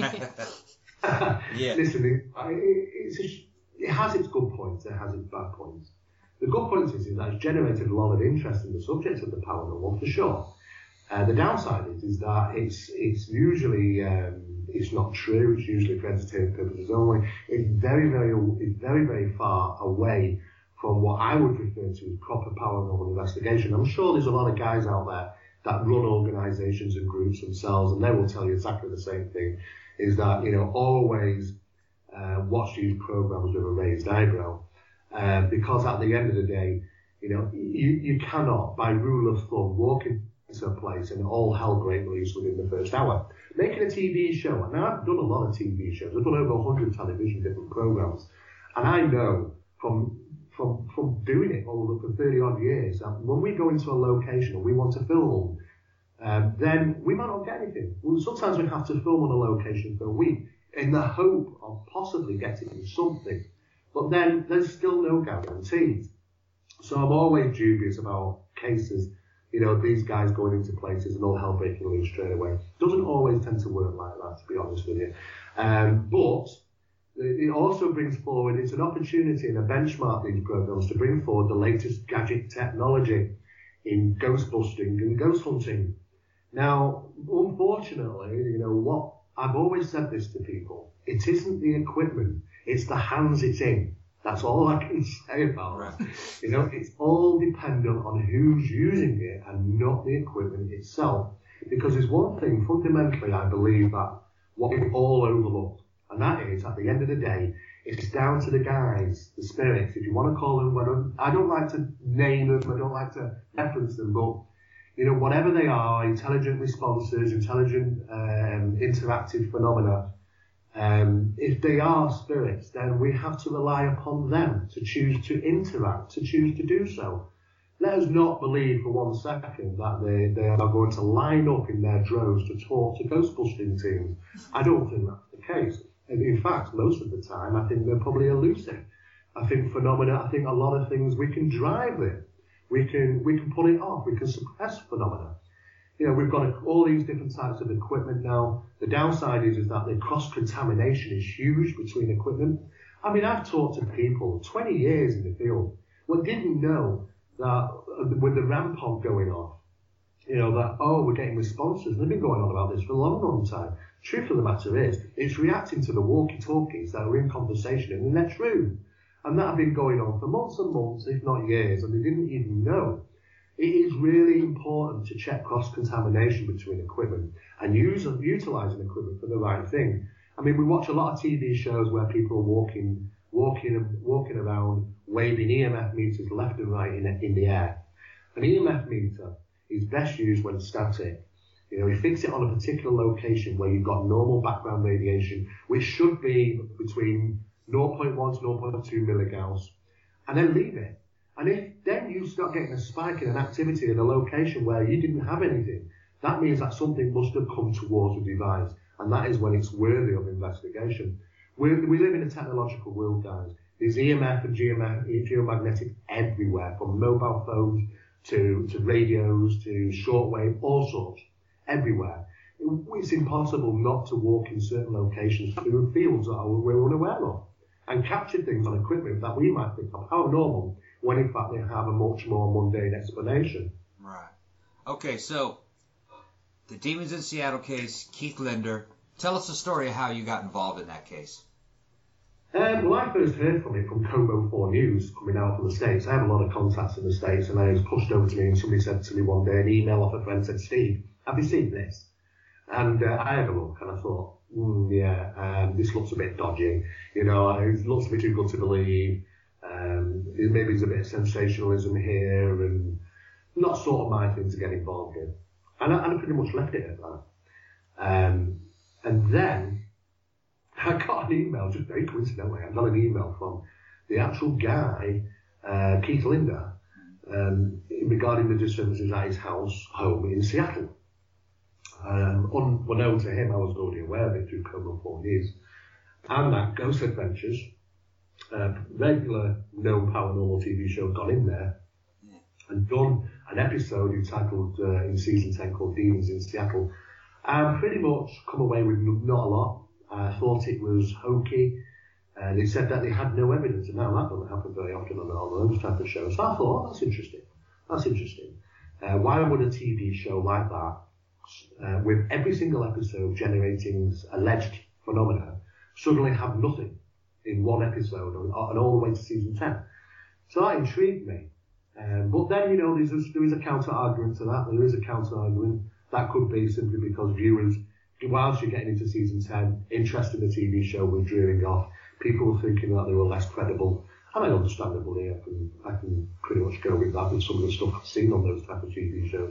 Yeah. Listen, it, it's a, it has its good points, it has its bad points. The good point is, is that it's generated a lot of interest in the subject of the paranormal, for sure. Uh, the downside is, is that it's it's usually um, it's not true. It's usually for entertainment purposes only. It's very very it's very very far away from what I would refer to as proper paranormal investigation. I'm sure there's a lot of guys out there that run organisations and groups themselves, and they will tell you exactly the same thing. Is that, you know, always uh, watch these programs with a raised eyebrow, uh, because at the end of the day, you know, you you cannot, by rule of thumb, walk into a place and all hell break loose within the first hour. Making a T V show, and I've done a lot of T V shows. I've done over one hundred television different programs, and I know from from from doing it all for thirty odd years that when we go into a location and we want to film, um, then we might not get anything. Well, sometimes we have to film on a location for a week in the hope of possibly getting something, but then there's still no guarantees. So I'm always dubious about cases, you know, these guys going into places and all hell breaking loose straight away. Doesn't always tend to work like that, to be honest with you. Um, but it also brings forward, it's an opportunity and a benchmark, these programs, to bring forward the latest gadget technology in ghost busting and ghost hunting. Now, unfortunately, you know, what I've always said this to people, it isn't the equipment, it's the hands it's in. That's all I can say about it. You know, it's all dependent on who's using it and not the equipment itself. Because there's one thing, fundamentally, I believe that what we all overlook, and that is, at the end of the day, it's down to the guys, the spirits, if you want to call them, I don't, I don't like to name them, I don't like to reference them, but, you know, whatever they are, intelligent responses, intelligent um, interactive phenomena, Um, if they are spirits, then we have to rely upon them to choose to interact, to choose to do so. Let us not believe for one second that they, they are going to line up in their droves to talk to ghostbusting teams. I don't think that's the case. And in fact, most of the time, I think they're probably elusive. I think phenomena, I think a lot of things we can drive with. We can, we can pull it off. We can suppress phenomena. You know, we've got all these different types of equipment now. The downside is, is that the cross-contamination is huge between equipment. I mean, I've talked to people twenty years in the field who didn't know that with the RAM pod going off, you know, that, oh, we're getting responses. They've been going on about this for a long, long time. Truth of the matter is, it's reacting to the walkie-talkies that are in conversation in the next room. And that had been going on for months and months, if not years, and they didn't even know. It is really important to check cross-contamination between equipment and use utilising equipment for the right thing. I mean, we watch a lot of T V shows where people are walking, walking, walking around, waving E M F meters left and right in, in the air. An E M F meter is best used when static. You know, you fix it on a particular location where you've got normal background radiation, which should be between zero point one to zero point two milligauss, and then leave it. And if then you start getting a spike in an activity in a location where you didn't have anything, that means that something must have come towards the device, and that is when it's worthy of investigation. We're, we live in a technological world, guys. There's E M F and geomagnetic everywhere, from mobile phones to, to radios to shortwave, all sorts, everywhere. It's impossible not to walk in certain locations through fields that we're unaware of and capture things on equipment that we might think are paranormal, when in fact they have a much more mundane explanation. Right. Okay, so the Demons in Seattle case, Keith Linder. Tell us the story of how you got involved in that case. Um, well, I first heard from it from Como four News coming out from the States. I have a lot of contacts in the States, and it was pushed over to me, and somebody said to me one day, an email off a friend said, Steve, have you seen this? And uh, I had a look, and I thought, mm, yeah, um, this looks a bit dodgy. You know, it looks a bit too good to believe. Um, maybe there's a bit of sensationalism here, and not sort of my thing to get involved in. And I, and I pretty much left it at that. Um, and then I got an email, just very coincidentally, I got an email from the actual guy, uh, Keith Linder, um, regarding the disturbances at his house home in Seattle. Um, unbeknown to him, I was already aware of it through Coma four News. And that Ghost Adventures, uh, regular known paranormal T V show, got in there and done an episode entitled uh, in season ten called Demons in Seattle, and pretty much come away with not a lot. I thought it was hokey. Uh, they said that they had no evidence, and now that doesn't happen very often on, on those type of shows. So I thought, oh, that's interesting. That's interesting. Uh, why would a T V show like that, uh, with every single episode generating alleged phenomena, suddenly have nothing in one episode and, and all the way to season ten? So that intrigued me. Um, but then, you know, there's a, there is a counter-argument to that. There is a counter-argument. That could be simply because viewers, whilst you're getting into season ten, interest in the T V show was dreaming off. People were thinking that they were less credible. And I understandably, I can, I can pretty much go with that with some of the stuff I've seen on those type of T V shows.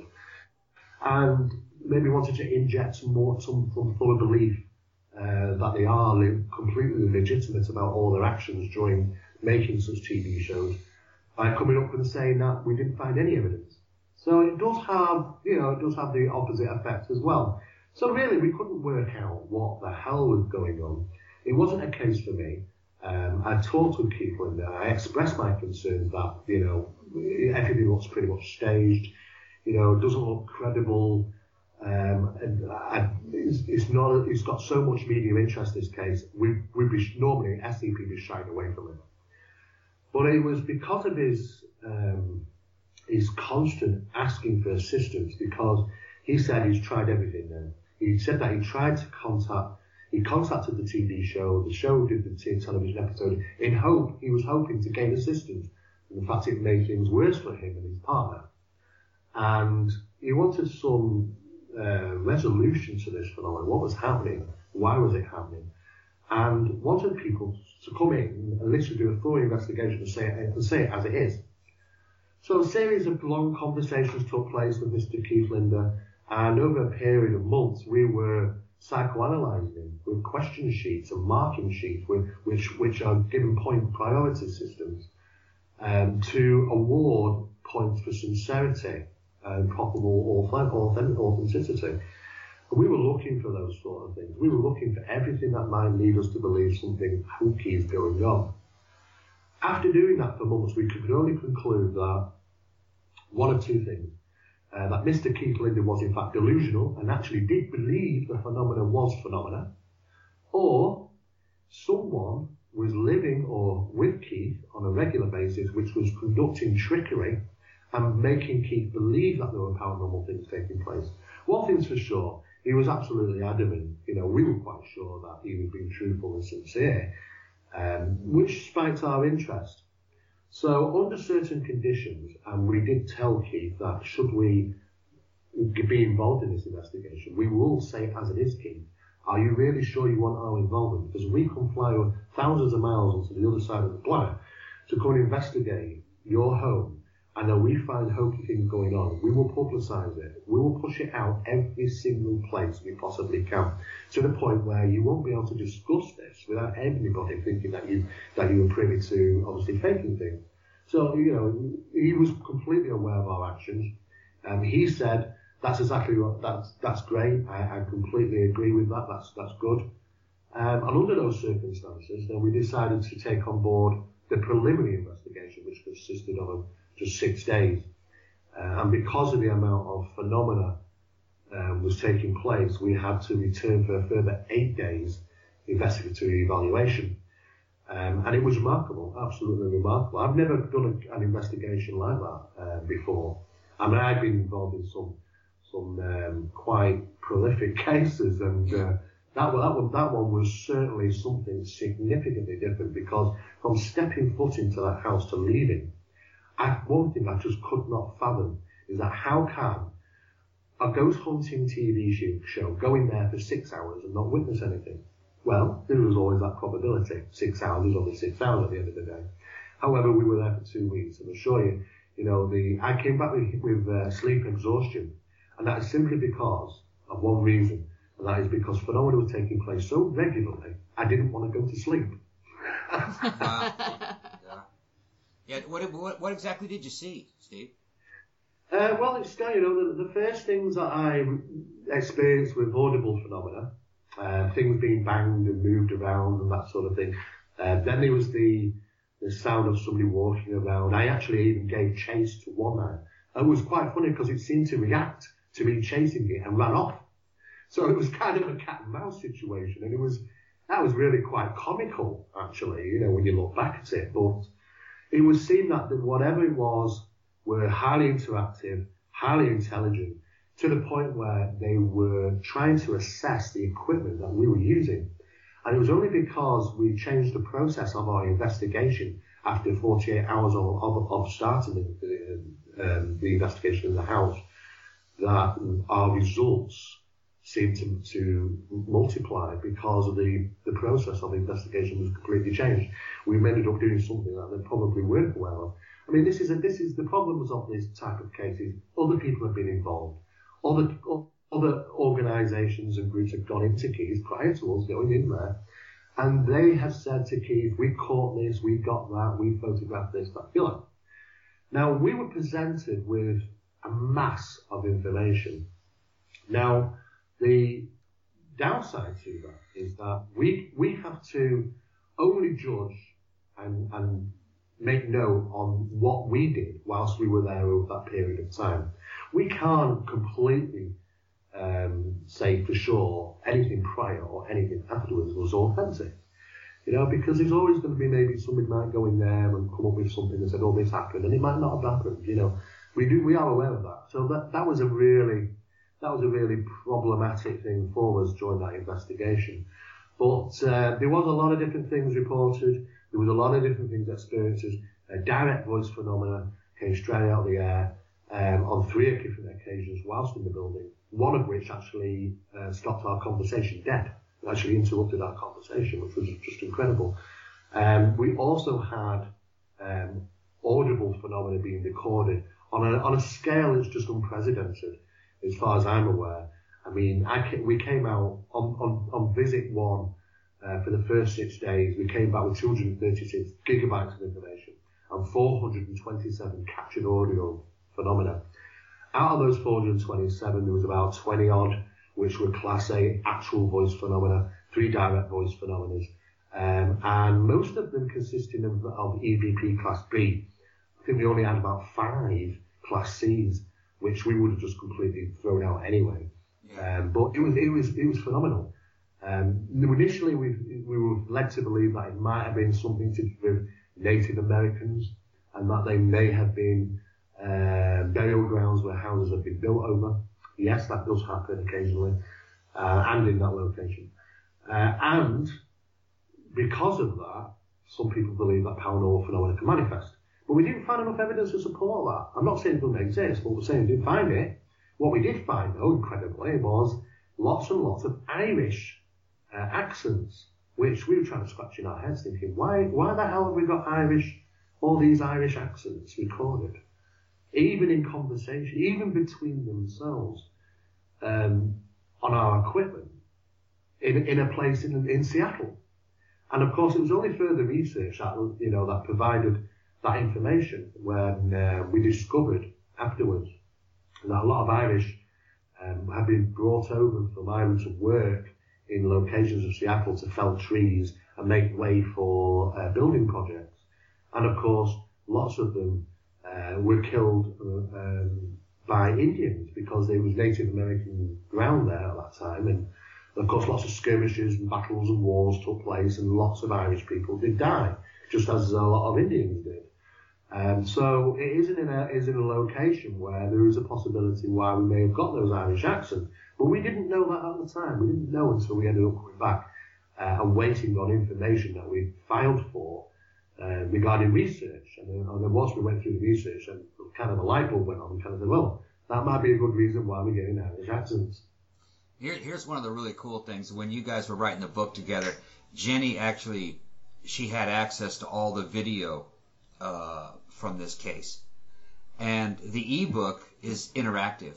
And maybe wanted to inject some more, some, some fuller belief uh, that they are completely legitimate about all their actions during making such T V shows, by coming up and saying that we didn't find any evidence. So it does have, you know, it does have the opposite effect as well. So really, we couldn't work out what the hell was going on. It wasn't a case for me. Um, I talked with Keith Linder. I expressed my concerns that, you know, everything looks pretty much staged. You know, it doesn't look credible. Um, and I, it's, it's not. It's got so much media interest. This case, we we'd be normally S C P be shying away from it. But it was because of his um, his constant asking for assistance, because he said he's tried everything now. He said that he tried to contact, he contacted the T V show, the show did the t- television episode, in hope, he was hoping to gain assistance. In fact, it made things worse for him and his partner. And he wanted some uh, resolution to this phenomenon. What was happening? Why was it happening? And wanted people to come in and literally do a thorough investigation and say it, and say it as it is. So a series of long conversations took place with Mister Keith Linder, and over a period of months we were psychoanalyzing him with question sheets and marking sheets with, which, which are given point priority systems um, to award points for sincerity and probable authenticity. And we were looking for those sort of things. We were looking for everything that might lead us to believe something hokey is going on. After doing that for months, we could only conclude that one of two things. Uh, that Mister Keith Linder was in fact delusional and actually did believe the phenomena was phenomena, or someone was living or with Keith on a regular basis, which was conducting trickery and making Keith believe that there were paranormal things taking place. One thing's for sure, he was absolutely adamant. You know, we were quite sure that he was being truthful and sincere, um, which spiked our interest. So under certain conditions, and we did tell Keith that should we be involved in this investigation, we will say it as it is, Keith. Are you really sure you want our involvement? Because we can fly thousands of miles onto the other side of the planet to come and investigate your home, and then we find hokey things going on. We will publicise it. We will push it out every single place we possibly can, to the point where you won't be able to discuss this without anybody thinking that you that you were privy to obviously faking things. So, you know, he was completely aware of our actions. Um, he said, that's exactly what, that's that's great. I, I completely agree with that. That's that's good. Um, and under those circumstances, then we decided to take on board the preliminary investigation, which consisted of just six days. Uh, and because of the amount of phenomena um, was taking place, we had to return for a further eight days investigatory evaluation. Um, and it was remarkable, absolutely remarkable. I've never done a, an investigation like that uh, before. I mean, I've been involved in some some um, quite prolific cases, and uh, that, that, one, that one was certainly something significantly different, because from stepping foot into that house to leaving, I, one thing I just could not fathom is that how can a ghost hunting T V show go in there for six hours and not witness anything? Well, there was always that probability. Six hours is only six hours at the end of the day. However, we were there for two weeks, and I'll show you, you know, the I came back with, with uh, sleep exhaustion, and that is simply because of one reason, and that is because phenomena were taking place so regularly, I didn't want to go to sleep. Wow. Yeah. Yeah. What, what what exactly did you see, Steve? Uh, well, it's you know the, the first things that I experienced were audible phenomena, uh, things being banged and moved around and that sort of thing. Uh, then there was the the sound of somebody walking around. I actually even gave chase to one man. It was quite funny because it seemed to react to me chasing it and ran off. So it was kind of a cat and mouse situation, and it was that was really quite comical actually, you know, when you look back at it. But it would seem that whatever it was were highly interactive, highly intelligent, to the point where they were trying to assess the equipment that we were using. And it was only because we changed the process of our investigation after forty-eight hours of, of, of starting the, the, um, the investigation in the house that our results seemed to, to multiply because of the, the process of the investigation was completely changed. We ended up doing something that they probably weren't aware of. I mean, this is a, this is the problems of this type of cases. Other people have been involved. Other other organisations and groups have gone into Keith prior to us going in there, and they have said to Keith, "We caught this, we got that, we photographed this, that, you know." Now we were presented with a mass of information. Now the downside to that is that we we have to only judge and and make note on what we did whilst we were there over that period of time. We can't completely um, say for sure anything prior or anything afterwards was authentic, you know, because there's always going to be maybe somebody might go in there and come up with something and said, "Oh, this happened," and it might not have happened. You know, we do we are aware of that. So that that was a really that was a really problematic thing for us during that investigation. But uh, there was a lot of different things reported. There was a lot of different things, experiences. A direct voice phenomena came straight out of the air um, on three different occasions whilst in the building, one of which actually uh, stopped our conversation dead. It actually interrupted our conversation, which was just incredible. Um, we also had um, audible phenomena being recorded on a, on a scale that's just unprecedented, as far as I'm aware. I mean, I came, we came out on, on, on visit one uh, for the first six days. We came back with two hundred thirty-six gigabytes of information and four hundred twenty-seven captured audio phenomena. Out of those four hundred twenty-seven, there was about twenty odd, which were Class A actual voice phenomena, three direct voice phenomena, um, and most of them consisting of, of E V P Class B. I think we only had about five Class Cs, which we would have just completely thrown out anyway. Um, but it was it was it was phenomenal. Um, initially, we we were led to believe that it might have been something to do with Native Americans, and that they may have been uh, burial grounds where houses have been built over. Yes, that does happen occasionally, uh, and in that location. Uh, and because of that, some people believe that paranormal phenomena can manifest. But we didn't find enough evidence to support that. I'm not saying it doesn't exist, but we're saying we didn't find it. What we did find, though, incredibly, was lots and lots of Irish uh, accents, which we were trying to scratch in our heads, thinking, why, why the hell have we got Irish, all these Irish accents recorded, even in conversation, even between themselves, um, on our equipment, in in a place in in Seattle, and of course it was only further research that you know that provided that information when uh, we discovered afterwards that a lot of Irish um, have been brought over from Ireland to work in locations of Seattle to fell trees and make way for uh, building projects. And of course, lots of them uh, were killed uh, um, by Indians because there was Native American ground there at that time. And of course, lots of skirmishes and battles and wars took place, and lots of Irish people did die, just as a lot of Indians did. Um, so it isn't in a is in a location where there is a possibility why we may have got those Irish accents, but we didn't know that at the time. We didn't know until we ended up coming back uh, and waiting on information that we filed for uh, regarding research. And then, and then once we went through the research, and kind of a light bulb went on, and kind of said, well, that might be a good reason why we're getting Irish accents. Here, here's one of the really cool things. When you guys were writing the book together, Jenny actually she had access to all the video Uh, from this case, and the ebook is interactive.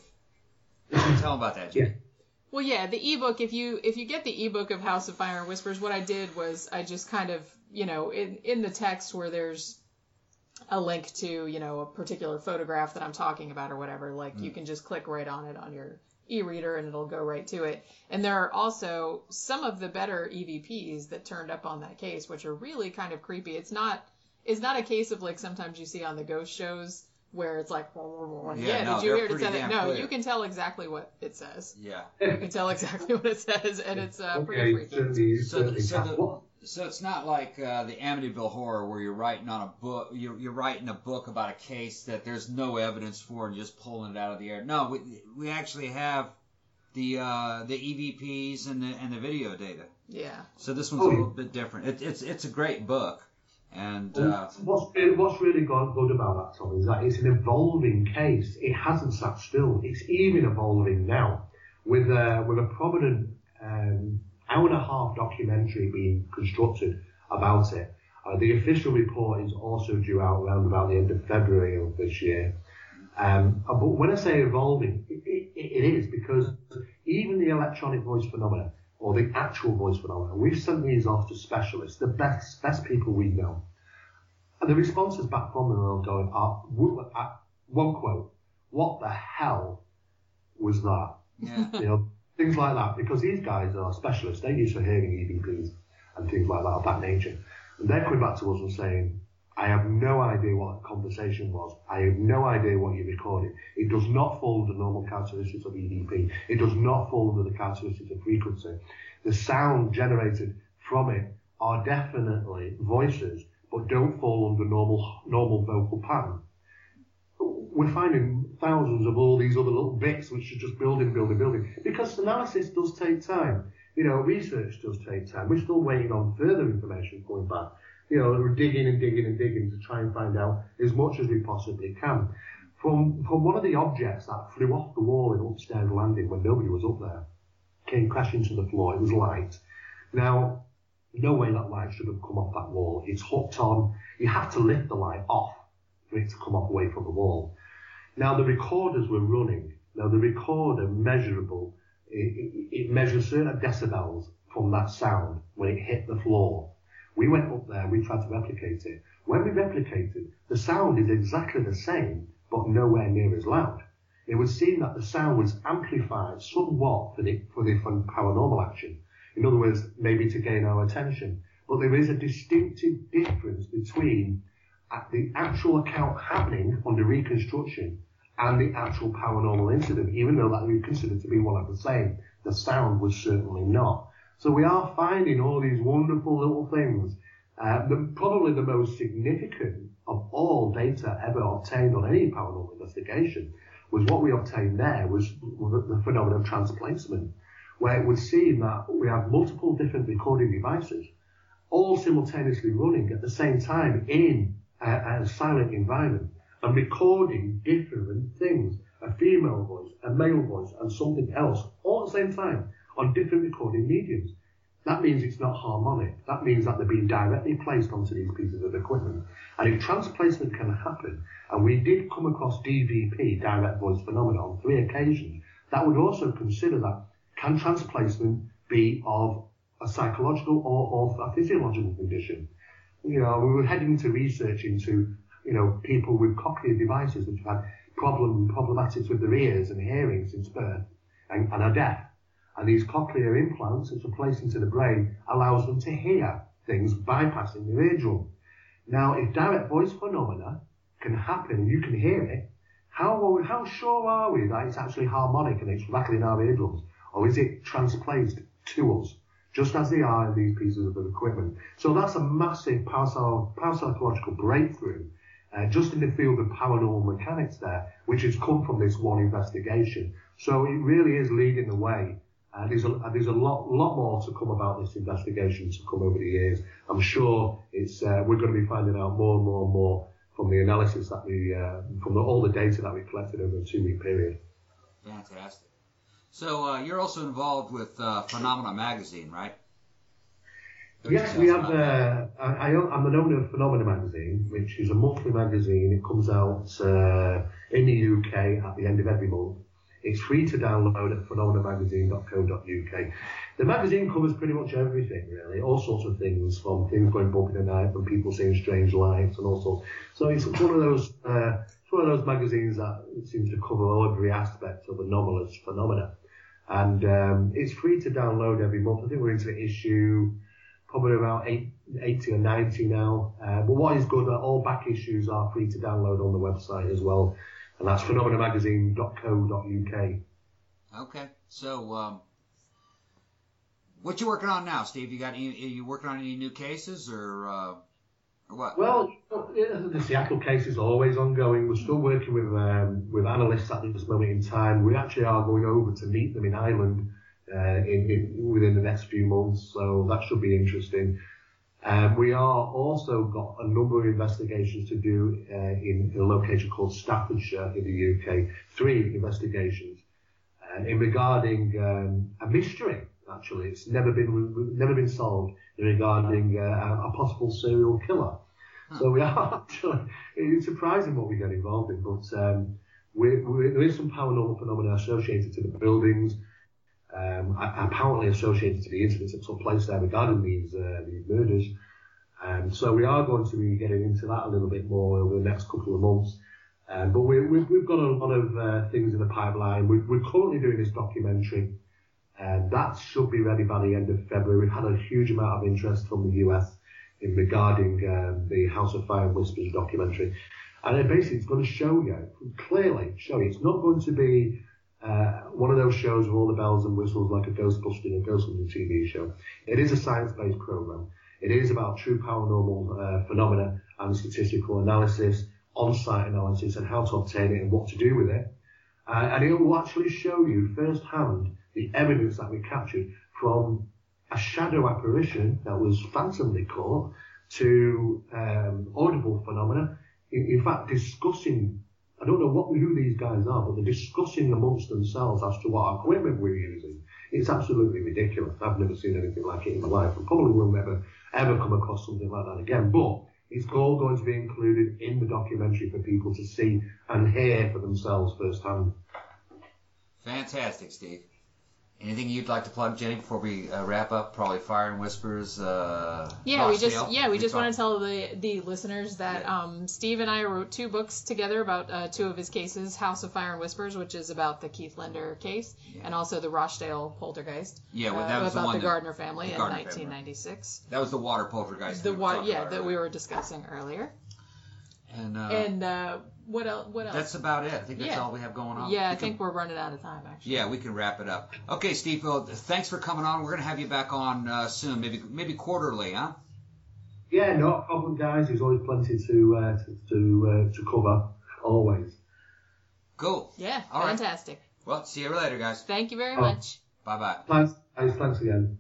Tell them about that, Jim. Yeah. Well, yeah, the ebook. If you if you get the ebook of House of Fire and Whispers, what I did was I just kind of you know in in the text where there's a link to, you know, a particular photograph that I'm talking about or whatever. Like mm. you can just click right on it on your e-reader and it'll go right to it. And there are also some of the better E V Ps that turned up on that case, which are really kind of creepy. It's not, it's not a case of like sometimes you see on the ghost shows where it's like, yeah, yeah no, did you hear it? Said it? No, clear. You can tell exactly what it says. Yeah. You can tell exactly what it says, and it's uh, pretty okay, freaky. So, so, so, the, so it's not like uh, the Amityville Horror where you're writing on a book, you're, you're writing a book about a case that there's no evidence for and just pulling it out of the air. No, we we actually have the uh, the E V Ps and the and the video data. Yeah. So this one's oh, a little bit different. It, it's it's a great book. And uh, what's what's really good about that, Tom, is that it's an evolving case. It hasn't sat still. It's even evolving now, with a with a prominent um, hour and a half documentary being constructed about it. Uh, the official report is also due out around about the end of February of this year. Um, but when I say evolving, it, it, it is because even the electronic voice phenomena, or the actual voice phenomena, we've sent these off to specialists, the best best people we know. And the responses back from them are going, are, one quote, what the hell was that? Yeah. You know, things like that, because these guys are specialists. They're used to hearing E V Ps and things like that of that nature. And they're coming back to us and saying, I have no idea what the conversation was. I have no idea what you recorded. It does not fall under normal characteristics of E V P. It does not fall under the characteristics of frequency. The sound generated from it are definitely voices, but don't fall under normal normal vocal pattern. We're finding thousands of all these other little bits which are just building, building, building. Because analysis does take time. You know, research does take time. We're still waiting on further information coming back. You know, we're digging and digging and digging to try and find out as much as we possibly can. From from one of the objects that flew off the wall in upstairs landing when nobody was up there, came crashing to the floor. It was light. Now, no way that light should have come off that wall. It's hooked on. You have to lift the light off for it to come off away from the wall. Now, the recorders were running. Now, the recorder, measurable, it, it, it measures certain decibels from that sound when it hit the floor. We went up there, we tried to replicate it. When we replicated, the sound is exactly the same, but nowhere near as loud. It would seem that the sound was amplified somewhat for the, for the for paranormal action. In other words, maybe to gain our attention. But there is a distinctive difference between the actual account happening under reconstruction and the actual paranormal incident, even though that we consider to be one and the same. The sound was certainly not. So we are finding all these wonderful little things. Uh, the, probably the most significant of all data ever obtained on any paranormal investigation was what we obtained there was the phenomenon of transplacement, where it would seem that we have multiple different recording devices, all simultaneously running at the same time in a, a silent environment and recording different things, a female voice, a male voice, and something else, all at the same time, on different recording mediums. That means it's not harmonic. That means that they're being directly placed onto these pieces of equipment. And if transplacement can happen, and we did come across D V P, direct voice phenomena, on three occasions, that would also consider that, can transplacement be of a psychological or of a physiological condition? You know, we were heading to research into, you know, people with cochlear devices which have had problem, problematics with their ears and hearing since birth and, and are deaf. And these cochlear implants, which are placed into the brain, allows them to hear things bypassing the eardrum. Now, if direct voice phenomena can happen and you can hear it, how are we, how sure are we that it's actually harmonic and it's rattling our eardrums? Or is it transplaced to us, just as they are in these pieces of equipment? So that's a massive parapsychological breakthrough, uh, just in the field of paranormal mechanics there, which has come from this one investigation. So it really is leading the way. Uh, there's a, there's a lot, lot more to come about this investigation to come over the years. I'm sure it's uh, we're going to be finding out more and more and more from the analysis that we, uh, from the, all the data that we collected over a two-week period. Fantastic. So uh, you're also involved with uh, Phenomena Magazine, right? Yes, we have. Uh, I, I'm the owner of Phenomena Magazine, which is a monthly magazine. It comes out uh, in the U K at the end of every month. It's free to download at phenomena magazine dot co dot uk. The magazine covers pretty much everything, really, all sorts of things, from things going bump in the night, from people seeing strange lights and all sorts. So it's one of those uh, it's one of those magazines that seems to cover every aspect of anomalous phenomena. And um, it's free to download every month. I think we're into issue probably about eight, eighty or ninety now. Uh, but what is good, that all back issues are free to download on the website as well. And that's phenomena magazine dot co dot uk. Okay. So, um, what you working on now, Steve? You got any, are you working on any new cases or, uh, or what? Well, the Seattle case is always ongoing. We're still working with um, with analysts at this moment in time. We actually are going over to meet them in Ireland uh, in, in, within the next few months, so that should be interesting. Um, we are also got a number of investigations to do uh, in, in a location called Staffordshire in the U K. Three investigations uh, in regarding um, a mystery. Actually, it's never been never been solved regarding uh, a possible serial killer. Huh. So we are actually, it's surprising what we get involved in, but um, we, we, there is some paranormal phenomena associated to the buildings, um, apparently associated to the incidents that took place there regarding these uh, these murders. Um, so we are going to be getting into that a little bit more over the next couple of months. Um, but we, we've, we've got a lot of uh, things in the pipeline. We, we're currently doing this documentary. And that should be ready by the end of February. We've had a huge amount of interest from the U S in regarding um, the House of Fire and Whispers documentary. And it basically, it's going to show you, clearly show you, it's not going to be uh, one of those shows with all the bells and whistles like a Ghostbusting, a ghost hunting T V show. It is a science-based program. It is about true paranormal uh, phenomena and statistical analysis, on-site analysis, and how to obtain it and what to do with it. Uh, and it will actually show you firsthand the evidence that we captured from a shadow apparition that was phantomly caught to um, audible phenomena. In, in fact, discussing, I don't know what who these guys are, but they're discussing amongst themselves as to what equipment we're using. It's absolutely ridiculous. I've never seen anything like it in my life, and probably will never ever come across something like that again. But it's all going to be included in the documentary for people to see and hear for themselves firsthand. Fantastic, Steve. Anything you'd like to plug, Jenny, before we uh, wrap up? Probably Fire and Whispers. Uh, yeah, we just Tale. yeah we, we just talk. want to tell the the listeners that yeah. um, Steve and I wrote two books together about uh, two of his cases: House of Fire and Whispers, which is about the Keith Linder case, yeah. and also the Rochdale poltergeist. Yeah, well, that uh, was about the, one the that, Gardner family the in Gardner nineteen ninety-six. Family. That was the water poltergeist. The we water, yeah, about that earlier. we were discussing earlier. And, uh, and uh, what else? What else? That's about it. I think that's yeah. all we have going on. Yeah, we I can, think we're running out of time, actually. Yeah, we can wrap it up. Okay, Steve, well, thanks for coming on. We're going to have you back on uh, soon, maybe maybe quarterly, huh? Yeah, no problem, guys. There's always plenty to uh, to to, uh, to cover, always. Cool. Yeah, all fantastic. Right. Well, see you later, guys. Thank you very oh. much. Bye-bye. Thanks, guys. Thanks again.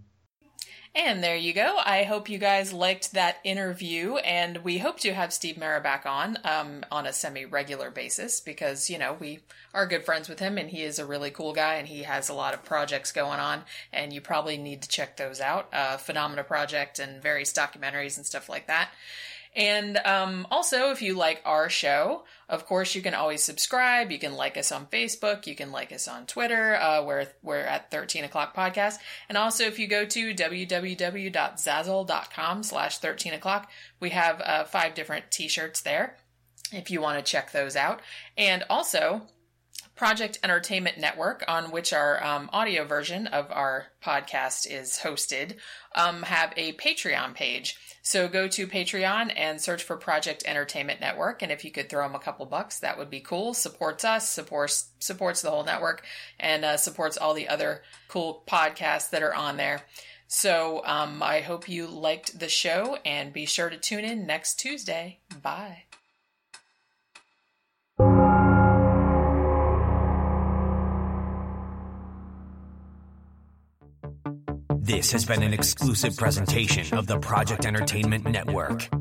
And there you go. I hope you guys liked that interview, and we hope to have Steve Mera back on um, on a semi-regular basis because, you know, we are good friends with him, and he is a really cool guy, and he has a lot of projects going on, and you probably need to check those out. Uh, Phenomena Project and various documentaries and stuff like that. And um, also, if you like our show, of course, you can always subscribe. You can like us on Facebook. You can like us on Twitter. Uh, we're, we're at thirteen o'clock podcast. And also, if you go to w w w dot zazzle dot com slash thirteen o'clock, we have uh, five different t-shirts there if you want to check those out. And also, Project Entertainment Network, on which our um, audio version of our podcast is hosted, um, have a Patreon page. So go to Patreon and search for Project Entertainment Network. And if you could throw them a couple bucks, that would be cool. Supports us, supports supports the whole network, and uh, supports all the other cool podcasts that are on there. So um, I hope you liked the show, and be sure to tune in next Tuesday. Bye. This has been an exclusive presentation of the Project Entertainment Network.